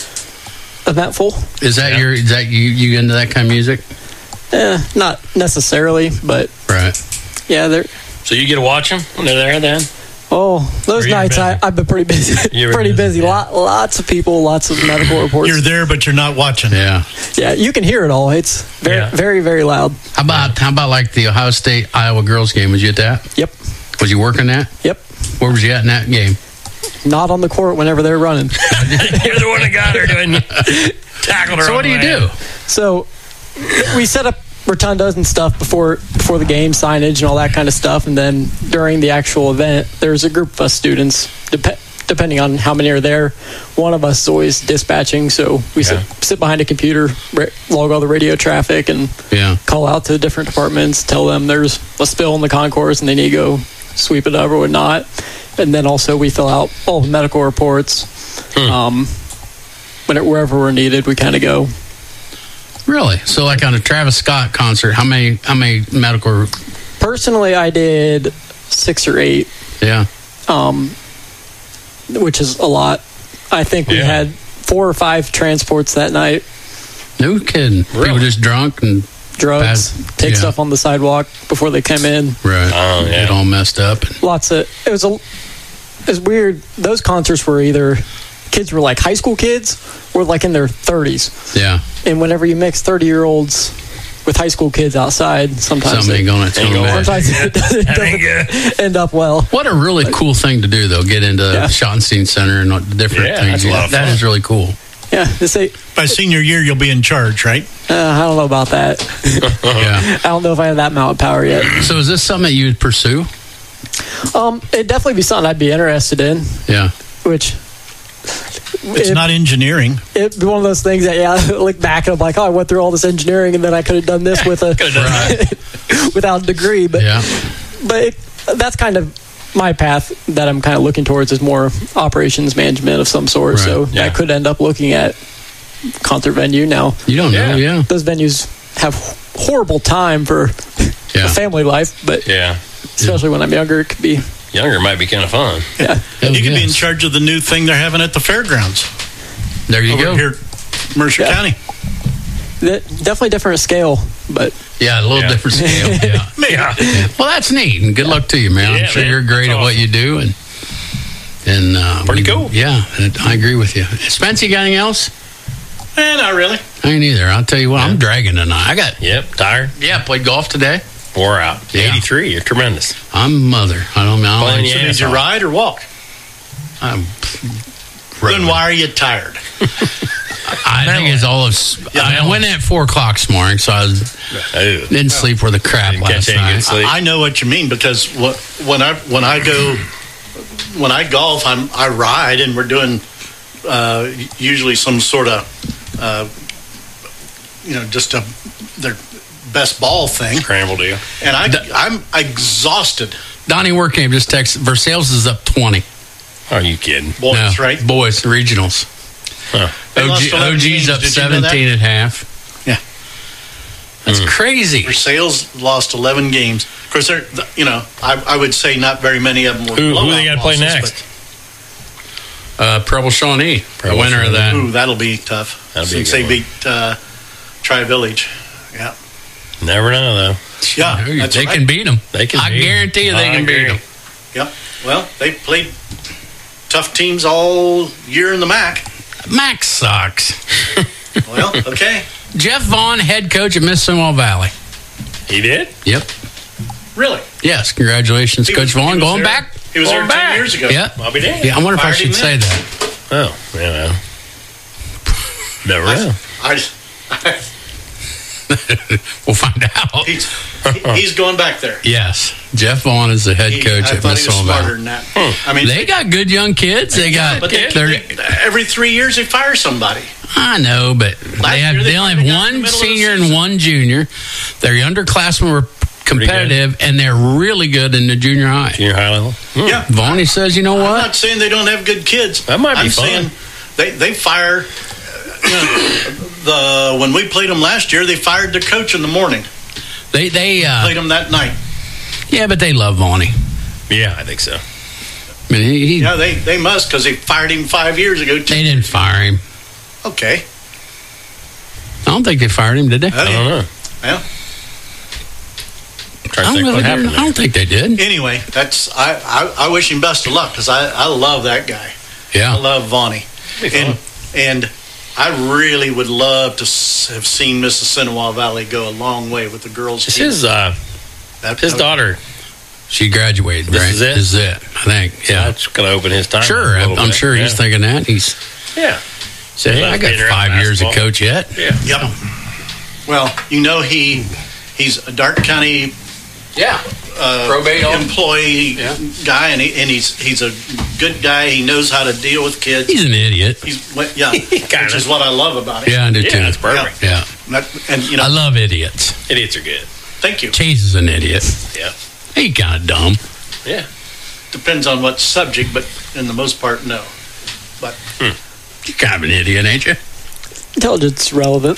Eventful. Is that Yeah. your? Is that you? You into that kind of music? Eh, not necessarily, but Right. yeah, they're. So you get to watch them when they're there then? Oh, those Or you're nights I, busy. I've been pretty busy. You were pretty busy, busy. yeah. Lot, lots of people, lots of medical reports. You're there, but you're not watching. Yeah. Yeah, you can hear it all. It's very, Yeah. very, very loud. How about how about like the Ohio State Iowa girls game? Was you at that? Yep, Was you working that? yep. Where was you at in that game? Not on the court whenever they're running. You're the one that got her doing tackled her. So on what do the you way. do? So we set up rotundas and stuff before before the game, signage and all that kind of stuff, and then during the actual event, there's a group of us students. Dep- depending on how many are there, one of us is always dispatching. So we Yeah. sit, sit behind a computer, ra- log all the radio traffic, and Yeah. call out to the different departments, tell them there's a spill in the concourse and they need to go sweep it up or whatnot. and then also we fill out all the medical reports. Hmm. Um, when it, wherever we're needed, we kind of go. Really? So, like on a Travis Scott concert, how many how many medical? Personally, I did six or eight. Yeah. Um, which is a lot. I think we yeah. had four or five transports that night. No kidding. Really? People just drunk and drugs, pass, take yeah. stuff on the sidewalk before they come in. Right. Oh, yeah. Get all messed up. Lots of it was a. It was weird. Those concerts were either kids were like high school kids or like in their thirties. Yeah. And whenever you mix thirty-year-olds with high school kids outside, sometimes Something it, going to sometimes it doesn't, it doesn't end up well. What a really cool thing to do, though. Get into yeah. Schottenstein Center and different yeah, things. That's a lot of that fun. is really cool. Yeah. This ain't, By senior year, you'll be in charge, right? uh, I don't know about that. Yeah. I don't know if I have that amount of power yet. So is this something that you would pursue? Um, it'd definitely be something I'd be interested in. Yeah. Which. It's it, not engineering. It'd be one of those things that, yeah, I look back and I'm like, oh, I went through all this engineering and then I could have done this with a without a degree. But yeah. but it, that's kind of my path that I'm kind of looking towards is more operations management of some sort. Right. So yeah. I could end up looking at concert venue now. You don't yeah. know, yeah. Those venues have horrible time for yeah. a family life, but yeah. especially when I'm younger, it could be. Younger might be kind of fun. Yeah. You could yes. be in charge of the new thing they're having at the fairgrounds. There you over go. Here, Mercer yeah. County. That, definitely different scale, but yeah, a little yeah. different scale. Yeah. yeah. yeah. Well, that's neat, and good luck to you, man. Yeah, I'm sure man. you're great That's at what awesome. you do, and and uh, pretty we, cool. Yeah, I agree with you. Spence, you got anything else? Eh, not really. I ain't either. I'll tell you what, yeah. I'm dragging tonight. I got Yep. Tired. yeah, played golf today. Wore out. Yeah. eighty-three. You're tremendous. I'm mother. I don't know. Playing So Yeah, did it's you all- ride or walk? I'm Then why are you tired? I think it's all of. Yeah, I, I went in at four o'clock this morning, so I was, Oh. didn't sleep worth a crap Didn't last catch any good night. sleep. I know what you mean because what, when I when I go when I golf, I'm I ride and we're doing uh, usually some sort of uh, you know just a their best ball thing, Scramble deal. and I I'm exhausted. Donnie Workamp just texted. Versailles is up twenty. Are you kidding? Boys, No, right? Boys regionals. Huh. They lost O G, eleven O G's games. up Did you know that? seventeen at half. Yeah. That's Mm. crazy. Versailles lost eleven games. Of course, they're you know I, I would say not very many of them were Who- who blowout they gotta play losses, next? Uh, Preble Shawnee, the Preble winner of but, that. ooh, that'll be tough. That'll be a Since good they one. beat uh, Tri Village. Yeah. Never know, though. Yeah, They that's can right. beat them. They can I beat 'em. guarantee you they I can beat agree. them. Yep. Well, they played tough teams all year in the M A C. Max sucks. Well, okay. Jeff Vaughn, head coach at Mississauga Valley. He did? Yep. Really? Yes, congratulations, He Coach was- he Vaughn. was Going there- back? He was Going there ten back. years ago. Yeah. I'll be damned. Yeah, I wonder if I Fired should him say then. that. Oh, yeah, well. Never know. I, I, We'll find out. he's, he's going back there. Yes, Jeff Vaughn is the head He- coach I at thought he was Mississauga smarter Valley. than that. I mean, They got good young kids. They got. but they, they're- they- every three years they fire somebody. I know, but they have year they they only finally have got in the one middle of the senior and season. one junior. Their underclassmen were competitive, and they're really good in the junior high. Junior high level? Hmm. Yeah. Vaughn, he says, you know I'm what? not saying they don't have good kids. That might be I'm fun. saying they they fire. uh, You know, the when we played them last year, they fired their coach in the morning. They they uh, Played them that night. yeah, but they love Vaughnie. Yeah, I think so. I mean, he, he, Yeah, they they must because they fired him five years ago. they didn't fire him. Okay. I don't think they fired him, did they? I I don't know. Well, I'm trying I to don't, think know what if they happened did. I don't think they did. anyway, that's I, I, I wish him best of luck because I, I love that guy. I Yeah, love Vonnie. Be And fun. and I really would love to s- have seen Mississauga Valley go a long way with the girls. It's team. his, uh, That- his that- daughter. she graduated. This right? is it? This is it. I think. Yeah, That's going to open his time. sure. up a I'm, little I'm bit. sure he's Yeah. thinking that. He's Yeah. saying, hey, I got Being around five years of basketball. coach yet. Yeah. Yep. Well, you know he he's a Dark County Yeah. uh, Probate officer. employee Yeah. guy, and, he, and he's he's a good guy. He knows how to deal with kids. He's an idiot. He's well, yeah, Kinda. which is what I love about him. Yeah, I do Yeah, too. that's perfect. Yeah. That- and you know, I love idiots. Idiots are good. thank you. Chase is an idiot. Yeah. He kind of dumb. Yeah. depends on what subject, but in the most part, no. But hmm. You're kind of an idiot, ain't you? Intelligence relevant.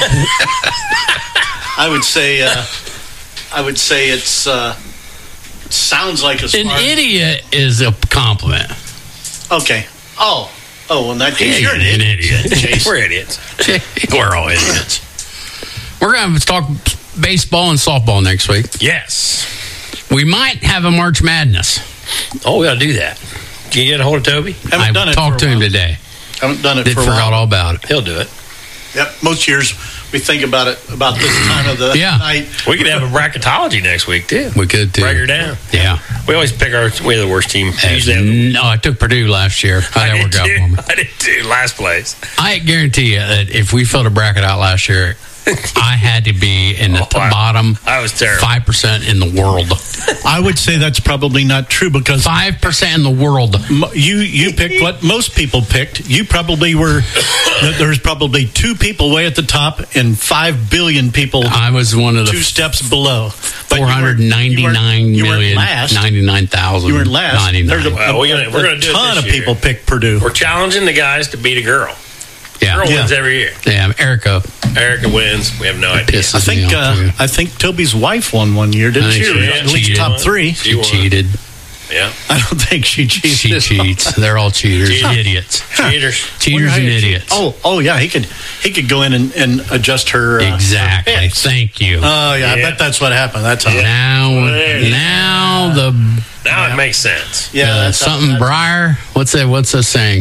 I would say, uh, I would say it's uh, sounds like a smart. An idiot is a compliment. Okay. Oh, oh, in that case, yeah, you're an idiot. idiot. We're idiots. We're all idiots. We're going to talk baseball and softball next week. Yes. We might have a March Madness. Oh, we got to do that. Can you get a hold of Toby? I done it talked to him today. Haven't done it Did for a forgot while. all about it. He'll do it. Yep. Most years we think about it about this time of the yeah. night. We could have a bracketology next week too. We could too. Break her down. Yeah. We always pick our we're the worst team. Usually no, I took Purdue last year. I, I did never got too. for me. I did too. Last place. I guarantee you that if we filled a bracket out last year, I had to be in the Oh, I- bottom I was terrible. five percent in the world. I would say that's probably not true because Five percent in the world. m- you you picked what most people picked. You probably were. There's probably two people way at the top and five billion people I was one of the two steps below. But you four hundred ninety-nine you weren't- you weren't million, last. ninety-nine thousand. You weren't last. There's a, Well, we're gonna- we're gonna a do it ton this of year. people picked Purdue. We're challenging the guys to beat a girl. Yeah. Girl Yeah. wins every year. Yeah, Erica Erica wins. We have no idea. pisses I think me uh, off too. I think Toby's wife won one year, didn't I think she? she Or did. at least Cheated. top three. She She won. cheated. Yeah. I don't think she cheated. She cheats. They're all cheaters. Cheaters. Idiots. Cheaters. Cheaters and idiots. Oh, oh yeah, he could he could go in and, and adjust her. Uh, exactly. her picks. Thank you. Oh yeah, I Yeah. bet that's what happened. That's how. now, Yeah. now the Now it makes sense. Yeah, uh, that's how- something that's- Briar. What's that? What's that saying?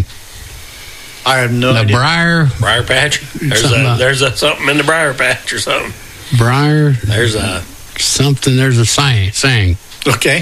I have no The idea. Briar, Briar patch. There's Something a about- there's a something in the briar patch or something. Briar, There's a something. There's a saying. Saying Okay.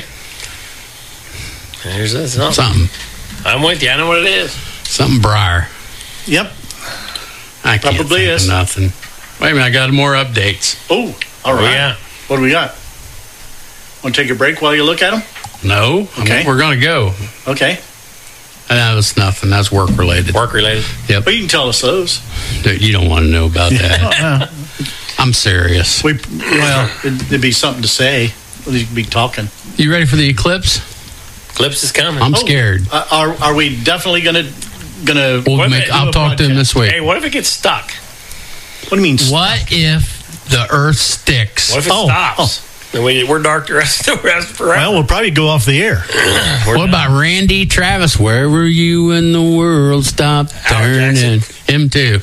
there's a something. something. I'm with you. I know what it is. Something Briar. Yep. I can't Probably think of is. nothing. Wait a minute. I got more updates. Oh, all Oh, right. yeah. What do we got? Want to take a break while you look at them? No. Okay. We're gonna go. Okay. And that was nothing. That's work related. Work related. Yep. Well, you can tell us those. Dude, you don't want to know about that. Uh, I'm serious. we well, it'd, it'd be something to say. We'd be talking. You ready for the eclipse? Clips is coming. I'm Oh, scared. Uh, are are we definitely gonna gonna? We'll What make, if- I'll do a talk to him broadcast? this week. Hey, what if it gets stuck? What do you mean? What if the Earth sticks? What if it Oh, stops? And we, we're dark the rest, the rest forever. Well, we'll probably go off the air. We're What done. about Randy Travis? Where were you when the world stopped Howard turning? Him too.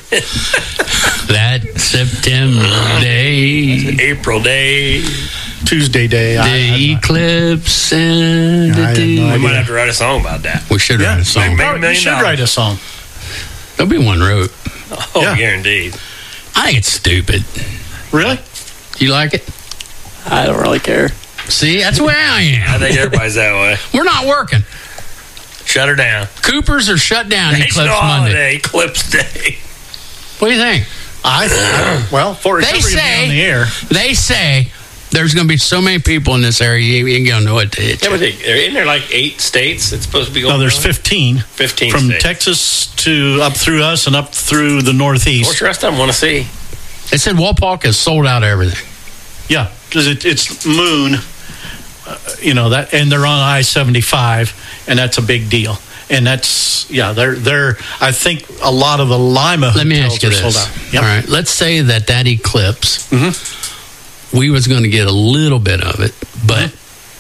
That September day, April day? Tuesday day. I- the I- eclipse and I the have no We day. might have to write a song about that. We should Yeah. write a song. Make- Oh, you million should dollars. write a song. There'll be one wrote. Oh, Yeah. guaranteed. I think it's stupid. Really? You like it? I don't really care. See, that's the way I I am. think everybody's that way. We're not working. Shut her down. Coopers are shut down National Eclipse Monday. holiday, Eclipse day. What do you think? I, I well, for They recovery to be say on the air. They say there's going to be so many people in this area, you ain't going to know what to hit. Yeah, but they, isn't there like eight states that's supposed to be going No, there's on? fifteen. fifteen From states. Texas to up through us and up through the Northeast. What's the rest of them want to see? They said Walpock has sold out everything. Yeah, because it, it's Moon, uh, you know that, and they're on I seventy-five, and that's a big deal. And that's yeah, they're they're. I think a lot of the Lima Let me hotels ask you are sold this. out. Yep. All right, let's say that that eclipse, Mm-hmm. we was going to get a little bit of it, but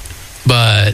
but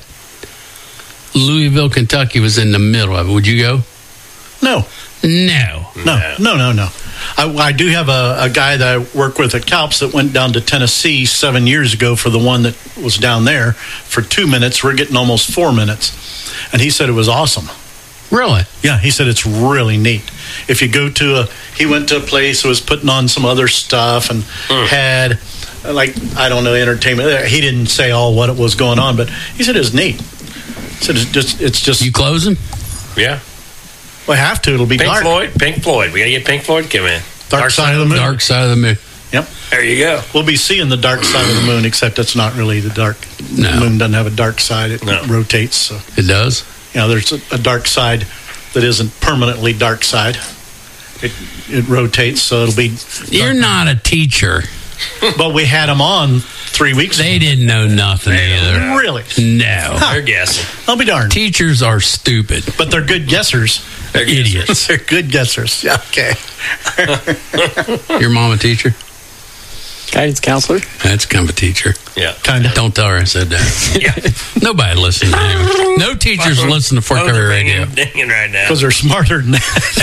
Louisville, Kentucky was in the middle of it. Would you go? No, No. no, no, no, no. I, I do have a, a guy that I work with at Calps that went down to Tennessee seven years ago for the one that was down there for two minutes. We're getting almost four minutes, and he said it was awesome. Really? Yeah, he said it's really neat. If you go to a, he went to a place that was putting on some other stuff and had, like, I don't know, entertainment. He didn't say all what it was going on, but he said it was neat. He said it's just, it's just. You closing? Yeah. We have to. It'll be Pink dark. Floyd. Pink Floyd. We got to get Pink Floyd to come in. Dark, side of the moon. Dark side of the moon. Yep. There you go. We'll be seeing the dark side of the moon, except it's not really the dark. No. The moon doesn't have a dark side. It No. rotates. So, It does? you know, there's a, a dark side that isn't permanently dark side. It it rotates, so it'll be. You're not a teacher. but we had them on three weeks They ago. didn't know nothing either. Really? No. They're guessing. I'll be darned. Teachers are stupid. But they're good guessers. They're idiots. They're good guessers. Yeah, okay. Your mom a teacher? Guidance counselor. That's kind of a teacher. Yeah. Kind of. Don't tell her I said that. Yeah. Nobody listens to him. No teachers listen to Fort Oh, Covery they're Radio. Dinging, dinging right now. Because they're smarter than that.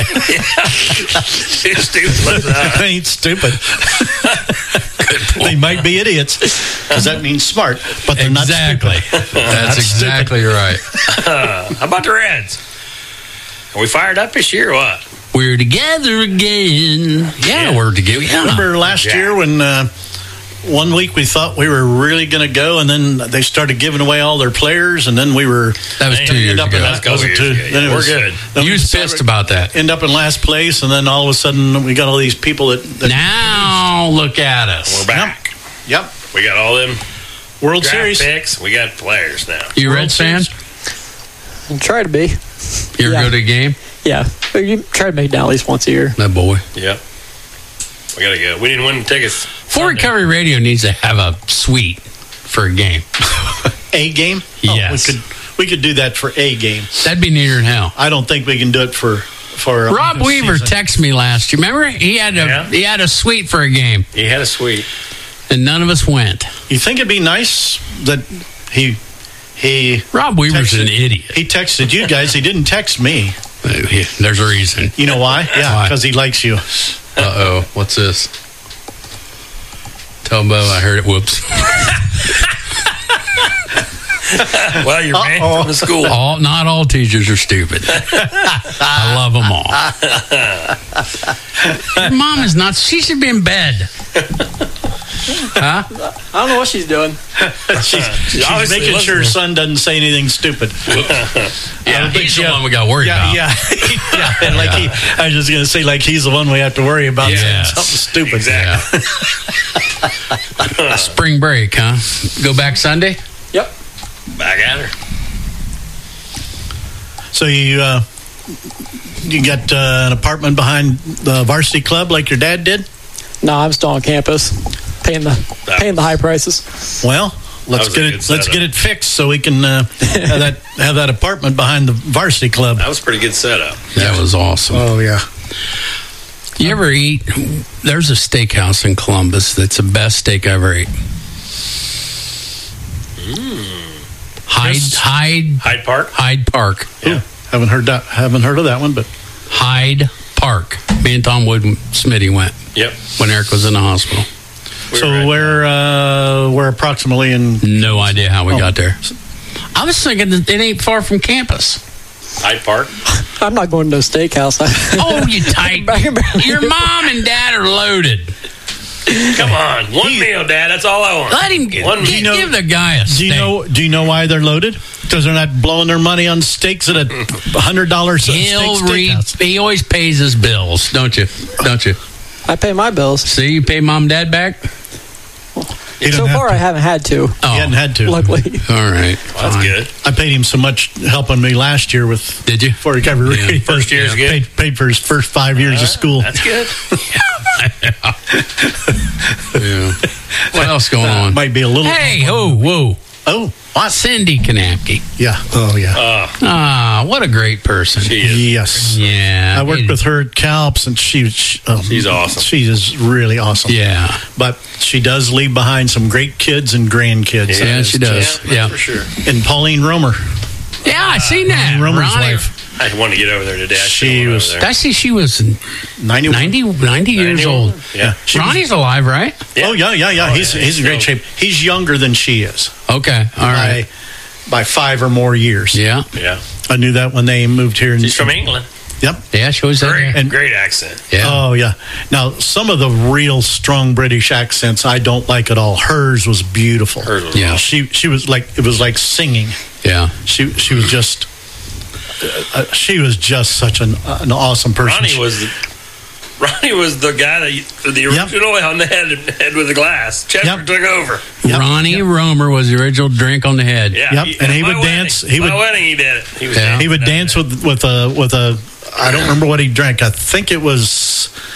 Too stupid. They ain't stupid. They might be idiots, because that means smart, but they're Exactly. not stupid. That's Not exactly right. Uh, how about the Reds? Are we fired up this year or what? We're together again. Yeah, Yeah. we're together. Yeah. Remember last Yeah. year when uh, one week we thought we were really going to go, and then they started giving away all their players, and then we were That was Man, two end years up ago. in That's a couple was it years two? ago, yeah. Then it We're was- good. then You we was decided- pissed about that. End up in last place, and then all of a sudden we got all these people that, that Now look at us. We're back. yep, We got all them World draft Series. picks. We got players now. You World Reds fan? Series. And try to be. You ever Yeah. go to a game? Yeah. You try to make it down at least once a year. That boy. Yep. We got to go. We didn't win the tickets. Fort Recovery Radio needs to have a suite for a game. A game. Yes. we could we could do that for a game. That'd be neater than hell. I don't think we can do it for for uh, Rob this Weaver season. texted me last. You remember? He had a Yeah. he had a suite for a game, He had a suite. and none of us went. You think it'd be nice that he he Rob Weaver's texted, an idiot. He texted you guys. He didn't text me. There's a reason. You know why? Yeah, Why? because he likes you. Uh oh. What's this? Tell Bo I heard it. Whoops. Well, you're banned Uh-oh. from the school. All not all teachers are stupid. I love them all. Your mom is not. She should be in bed. Huh? I don't know what she's doing. she's she's obviously making sure her listening. son doesn't say anything stupid. Yeah, he's the one we got worried Yeah, about. yeah, yeah. And like he, I was just gonna say, like he's the one we have to worry about saying Yes. something stupid. Exactly. Yeah. Spring break, huh? Go back Sunday. Yep. Back at her. So you uh, you got uh, an apartment behind the varsity club like your dad did? No, I'm still on campus, paying the paying the high prices. Well, let's was a get good it. Let's setup. get it fixed so we can uh, have that have that apartment behind the varsity club. That was a pretty good setup. That was awesome. Oh yeah. You ever eat? There's a steakhouse in Columbus that's the best steak I ever ate. Hyde, Chris? Hyde, Hyde Park. Hyde Park. Yeah. Haven't heard that. Haven't heard of that one, but Hyde Park. Me and Tom Wood and Smitty went Yep. when Eric was in the hospital. We so were at- we're uh, we're approximately in. No idea how we Oh. got there. I was thinking that it ain't far from campus. Hyde Park. I'm not going to no steakhouse. Oh, you tight. Your mom and dad are loaded. Come on, one meal, Dad. That's all I want. Let him get, One give, meal. give the guy a steak. Do you know? Do you know why they're loaded? Because they're not blowing their money on steaks at a hundred dollars steak He'll read. steakhouse. He always pays his bills, don't you? Don't you? I pay my bills. See, you pay mom and dad back. He So doesn't have far, to. I haven't had to. Oh, He hadn't had to. Luckily, all right. Well, that's fine. good. I paid him so much helping me last year with Did you? for recovery. Yeah. Radio. First year's good. Paid, paid for his first five years of school. That's good. Yeah. What else going Uh, on? might be a little. Hey, oh, whoa. Oh, what? Cindy Kanapke. Yeah. Oh, yeah. Uh, Ah, what a great person. she is. Yes. Yeah. I worked it- with her at Calps, and she, she um, She's awesome. She is really awesome. Yeah. But she does leave behind some great kids and grandkids. Yeah, That is she does. just- Yeah. for sure. And Pauline Romer. Yeah, I seen that. Romer's Ronnie- wife. I want to get over there today. I She should've went was- over there. I see she was ninety-one. ninety, ninety years ninety-one. old. Yeah. She was- Ronnie's alive, right? Yeah. Oh, yeah, yeah, yeah. Oh, he's yeah, he's in great still- shape. He's younger than she is. Okay. All right. By, by five or more years. Yeah. Yeah. I knew that when they moved here. She's from England. Yep. Yeah, she always said Great, that. And- great accent. Yeah. Oh, yeah. Now, some of the real strong British accents I don't like at all. Hers was beautiful. Hers was Yeah. She she was like, it was like singing. Yeah. She she was just, uh, she was just such an an awesome person. Ronnie She- was the, Ronnie was the guy that you- the Yep. original on the head head with the glass. Chester Yep. took over. Yep, Ronnie yep. Romer was the original drink on the head. Yeah, Yep, and he my would wedding- dance- he my would- wedding, he did it. He was Yeah. dancing He would that dance day. with with a with a I don't remember what he drank. I think it was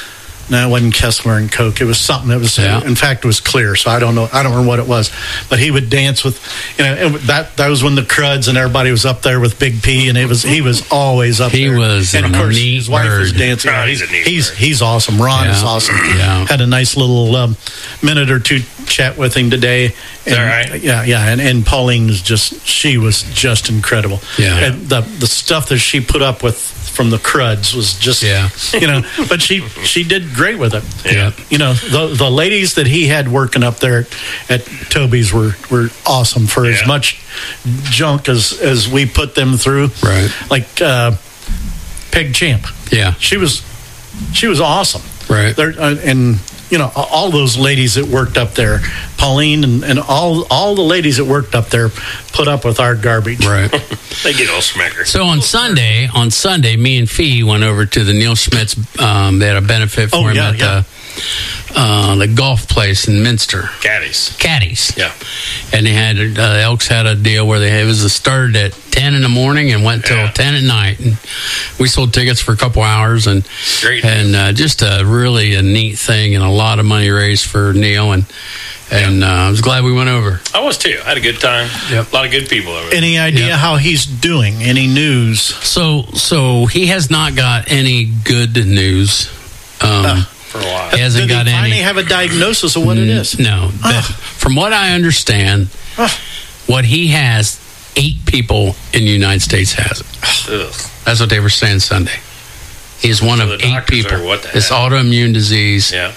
No, it wasn't Kessler and Coke. It was something that was, Yeah. in fact, it was clear. So I don't know. I don't remember what it was. But he would dance with, you know, it, that that was when the Cruds and everybody was up there with Big P, and it was he was always up He there. was and of a course neat his wife was bird. dancing. Oh, he's a neat he's bird. he's awesome. Ron is Yeah. awesome. Yeah. Had a nice little um, minute or two chat with him today. And, that right? Yeah, yeah. And, and Pauline was just she was just incredible. Yeah. And the the stuff that she put up with from the Cruds was just, Yeah. you know, but she she did great with it. Yeah. You know, the the ladies that he had working up there at Toby's were, were awesome for Yeah. as much junk as, as we put them through. Right. Like uh, Peg Champ. Yeah. She was she was awesome. Right. There, uh, and you know, all those ladies that worked up there, Pauline and, and all all the ladies that worked up there put up with our garbage. Right. They get all smacker. So on Sunday, on Sunday, me and Fee went over to the Neil Schmitz. Um, they had a benefit for Oh, him yeah, at yeah. the uh, the golf place in Minster. Caddies. Caddies. Yeah. And they had uh, Elks had a deal where they it was a started at ten in the morning and went till Yeah. ten at night. And we sold tickets for a couple hours and Great. and uh, just a really a neat thing and a lot of money raised for Neil and and uh, I was glad we went over. I was too. I had a good time. Yep. A lot of good people over there. Any idea Yeah. how he's doing? Any news? So so he has not got any good news. Um, Uh, For a while. He hasn't Did got they any. finally have a diagnosis of what it is? No. But from what I understand, Ah. what he has, eight people in the United States has it. Ugh. That's what they were saying Sunday. He's one So of the eight doctors people. are, what the It's heck? autoimmune disease. Yeah.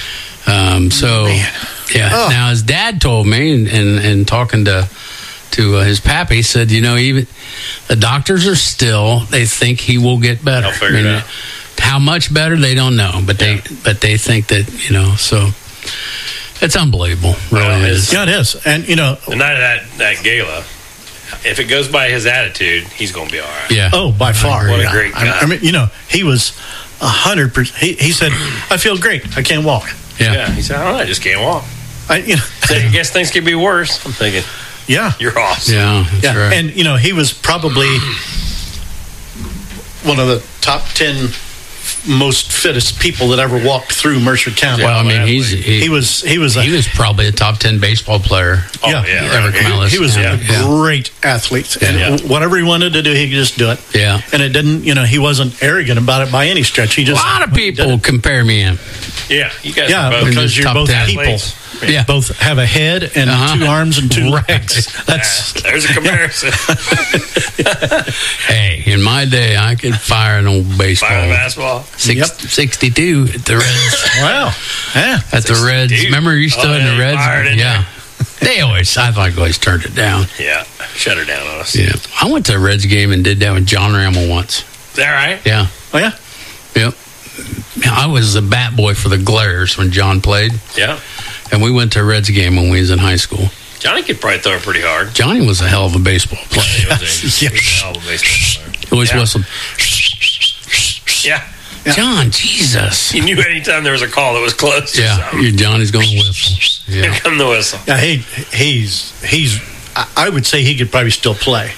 Um, so, yeah. Oh. Now, his dad told me, and, and, and talking to to uh, his pappy, he said, you know, even the doctors are still, they think he will get better. They'll figure it out. How much better, they don't know, but Yeah. they but they think that, you know, so it's unbelievable. Really Well, is. Yeah, it is. And, you know, The night of that, that gala, if it goes by his attitude, he's going to be all right. Yeah. oh, by far. What a yeah. great I, guy. I mean, you know, he was a hundred percent. He, he said, I feel great. I can't walk. Yeah. Yeah. He said, I don't know. I just can't walk. I, you know, So I guess things could be worse. I'm thinking, yeah. you're awesome. Yeah. That's Yeah. right. And, you know, he was probably one of the top ten most fittest people that ever walked through Mercer County. well, I mean, he's he, he was, he was, a, he was probably a top ten baseball player. Oh, yeah, yeah. ever come out of he, he was yeah. a Yeah. great athlete, and Yeah. whatever he wanted to do, he could just do it. Yeah. And it didn't, you know, he wasn't arrogant about it by any stretch. He A just lot of he did people it. compare me in. Yeah. You guys Yeah, are both because you're top both ten. people. athletes. Yeah. Both have a head and Uh-huh. two arms and two Right. legs. That's Yeah, there's a comparison. Hey, in my day, I could fire an old baseball. Fire the basketball. Six, Yep. sixty-two at the Reds. wow. Yeah. At the Reds. sixty-two. Remember you stood Oh, in yeah, the you Reds? fired in Yeah. They always, I think, always turned it down. Yeah. Shut her down on us. Yeah. I went to a Reds game and did that with John Rammel once. Is that right? Yeah. Oh yeah. Yep. I was the bat boy for the Glares when John played, Yeah. and we went to a Reds game when we was in high school. Johnny could probably throw it pretty hard. Johnny was a hell of a baseball player. He was a, he was a hell of a baseball player. He always Yeah. whistled. Yeah. John, Jesus. You knew anytime there was a call that was close. or Yeah, something. you- Johnny's going to whistle. Here Yeah. come the whistle. Yeah. He he's he's. I, I would say he could probably still play.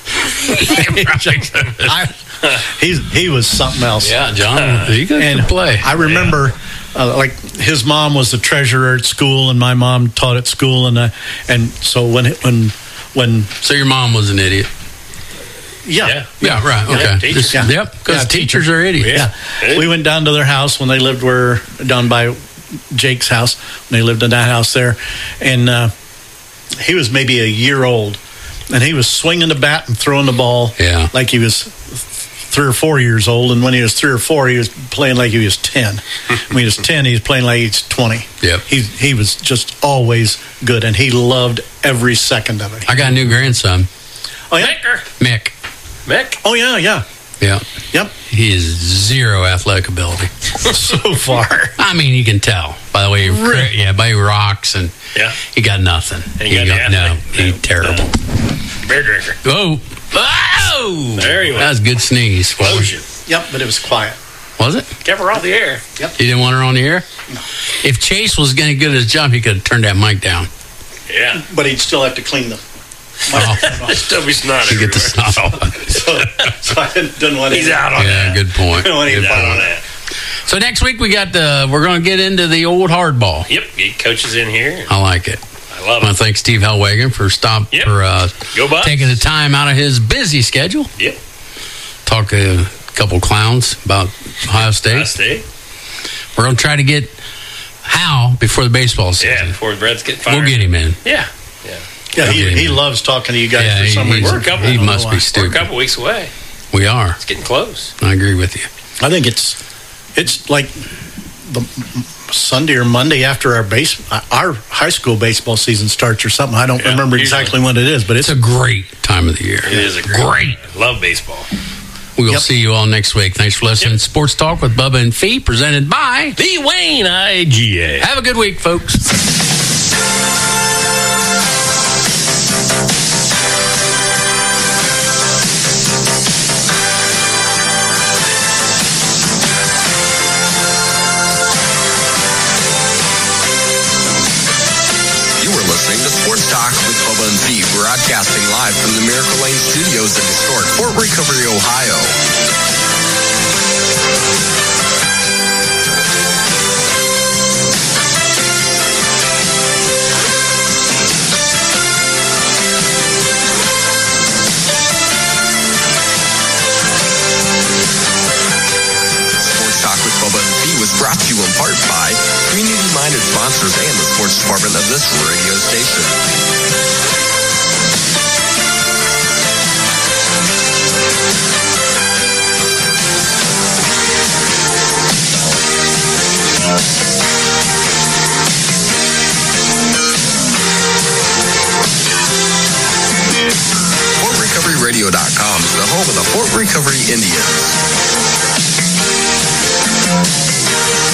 I, he's he was something else. Yeah, John, he could And play. I remember, uh, like his mom was the treasurer at school, and my mom taught at school, and uh, and so when it, when when So your mom was an idiot. yeah. Yeah. Yeah, right. Yeah, Okay. teachers. Just- Yeah. Yep, because Yeah, teachers are idiots. Yeah. Hey. We went down to their house when they lived where down by Jake's house. When they lived in that house there, and uh, he was maybe a year old, and he was swinging the bat and throwing the ball. Yeah. like he was three or four years old. And when he was three or four, he was playing like he was ten. When he was ten, he was playing like he was twenty. Yep. He he was just always good, and he loved every second of it. I got a new grandson, Oh yeah. Micker. Mick. Mick. Oh yeah. Yeah. Yeah. Yep. He is zero athletic ability. So far. I mean, you can tell by the way he, Really? yeah, by he rocks, and Yeah. he got nothing. And he got no, nothing. he's No. terrible. Beer drinker. Whoa. Oh! There he was. That was a good sneeze. Explosion. Yep. But it was quiet. Was it? Kept her off the air. You didn't want her on the air? If Chase was going to get his job, he could have turned that mic down. Yeah. But he'd still have to clean them. Oh. Still be snot To get the everywhere. snot off. so, so I didn't, didn't want He's out on Yeah, that. good point. I don't want He's any out fun on on that. So next week we got the. We're going to get into the old hardball. Yep, get coaches in here. I like it. I love I want it. to thank Steve Hellwagen for stop Yep. for uh, Go Bucks. taking the time out of his busy schedule. Yep. Talk to a couple clowns about Ohio State. Ohio State. We're going to try to get Hal before the baseball season. Yeah, before the Reds get fired. We'll get him in. Yeah. Yeah. Yeah, he, Okay. he loves talking to you guys Yeah, for some he- reason. We're a couple. He I don't must know be why. stupid. We're a couple weeks away. We are. It's getting close. I agree with you. I think it's it's like the Sunday or Monday after our base our high school baseball season starts or something. I don't Yeah, remember usually. exactly when it is, but it's It's a great time of the year. It is a great. Love baseball. We will Yep. see you all next week. Thanks for listening. Yep. Sports Talk with Bubba and Fee, presented by The Wayne I G A. Have a good week, folks. You are listening to Sports Talk with Bubba and Fee, broadcasting live from the Miracle Lane Studios in historic Fort Recovery, Ohio. Sports Talk with Bubba and Fee was brought to you in part by community-minded sponsors and the sports department of this radio station. Fort Recovery Radio dot com is the home of the Fort Recovery Indians.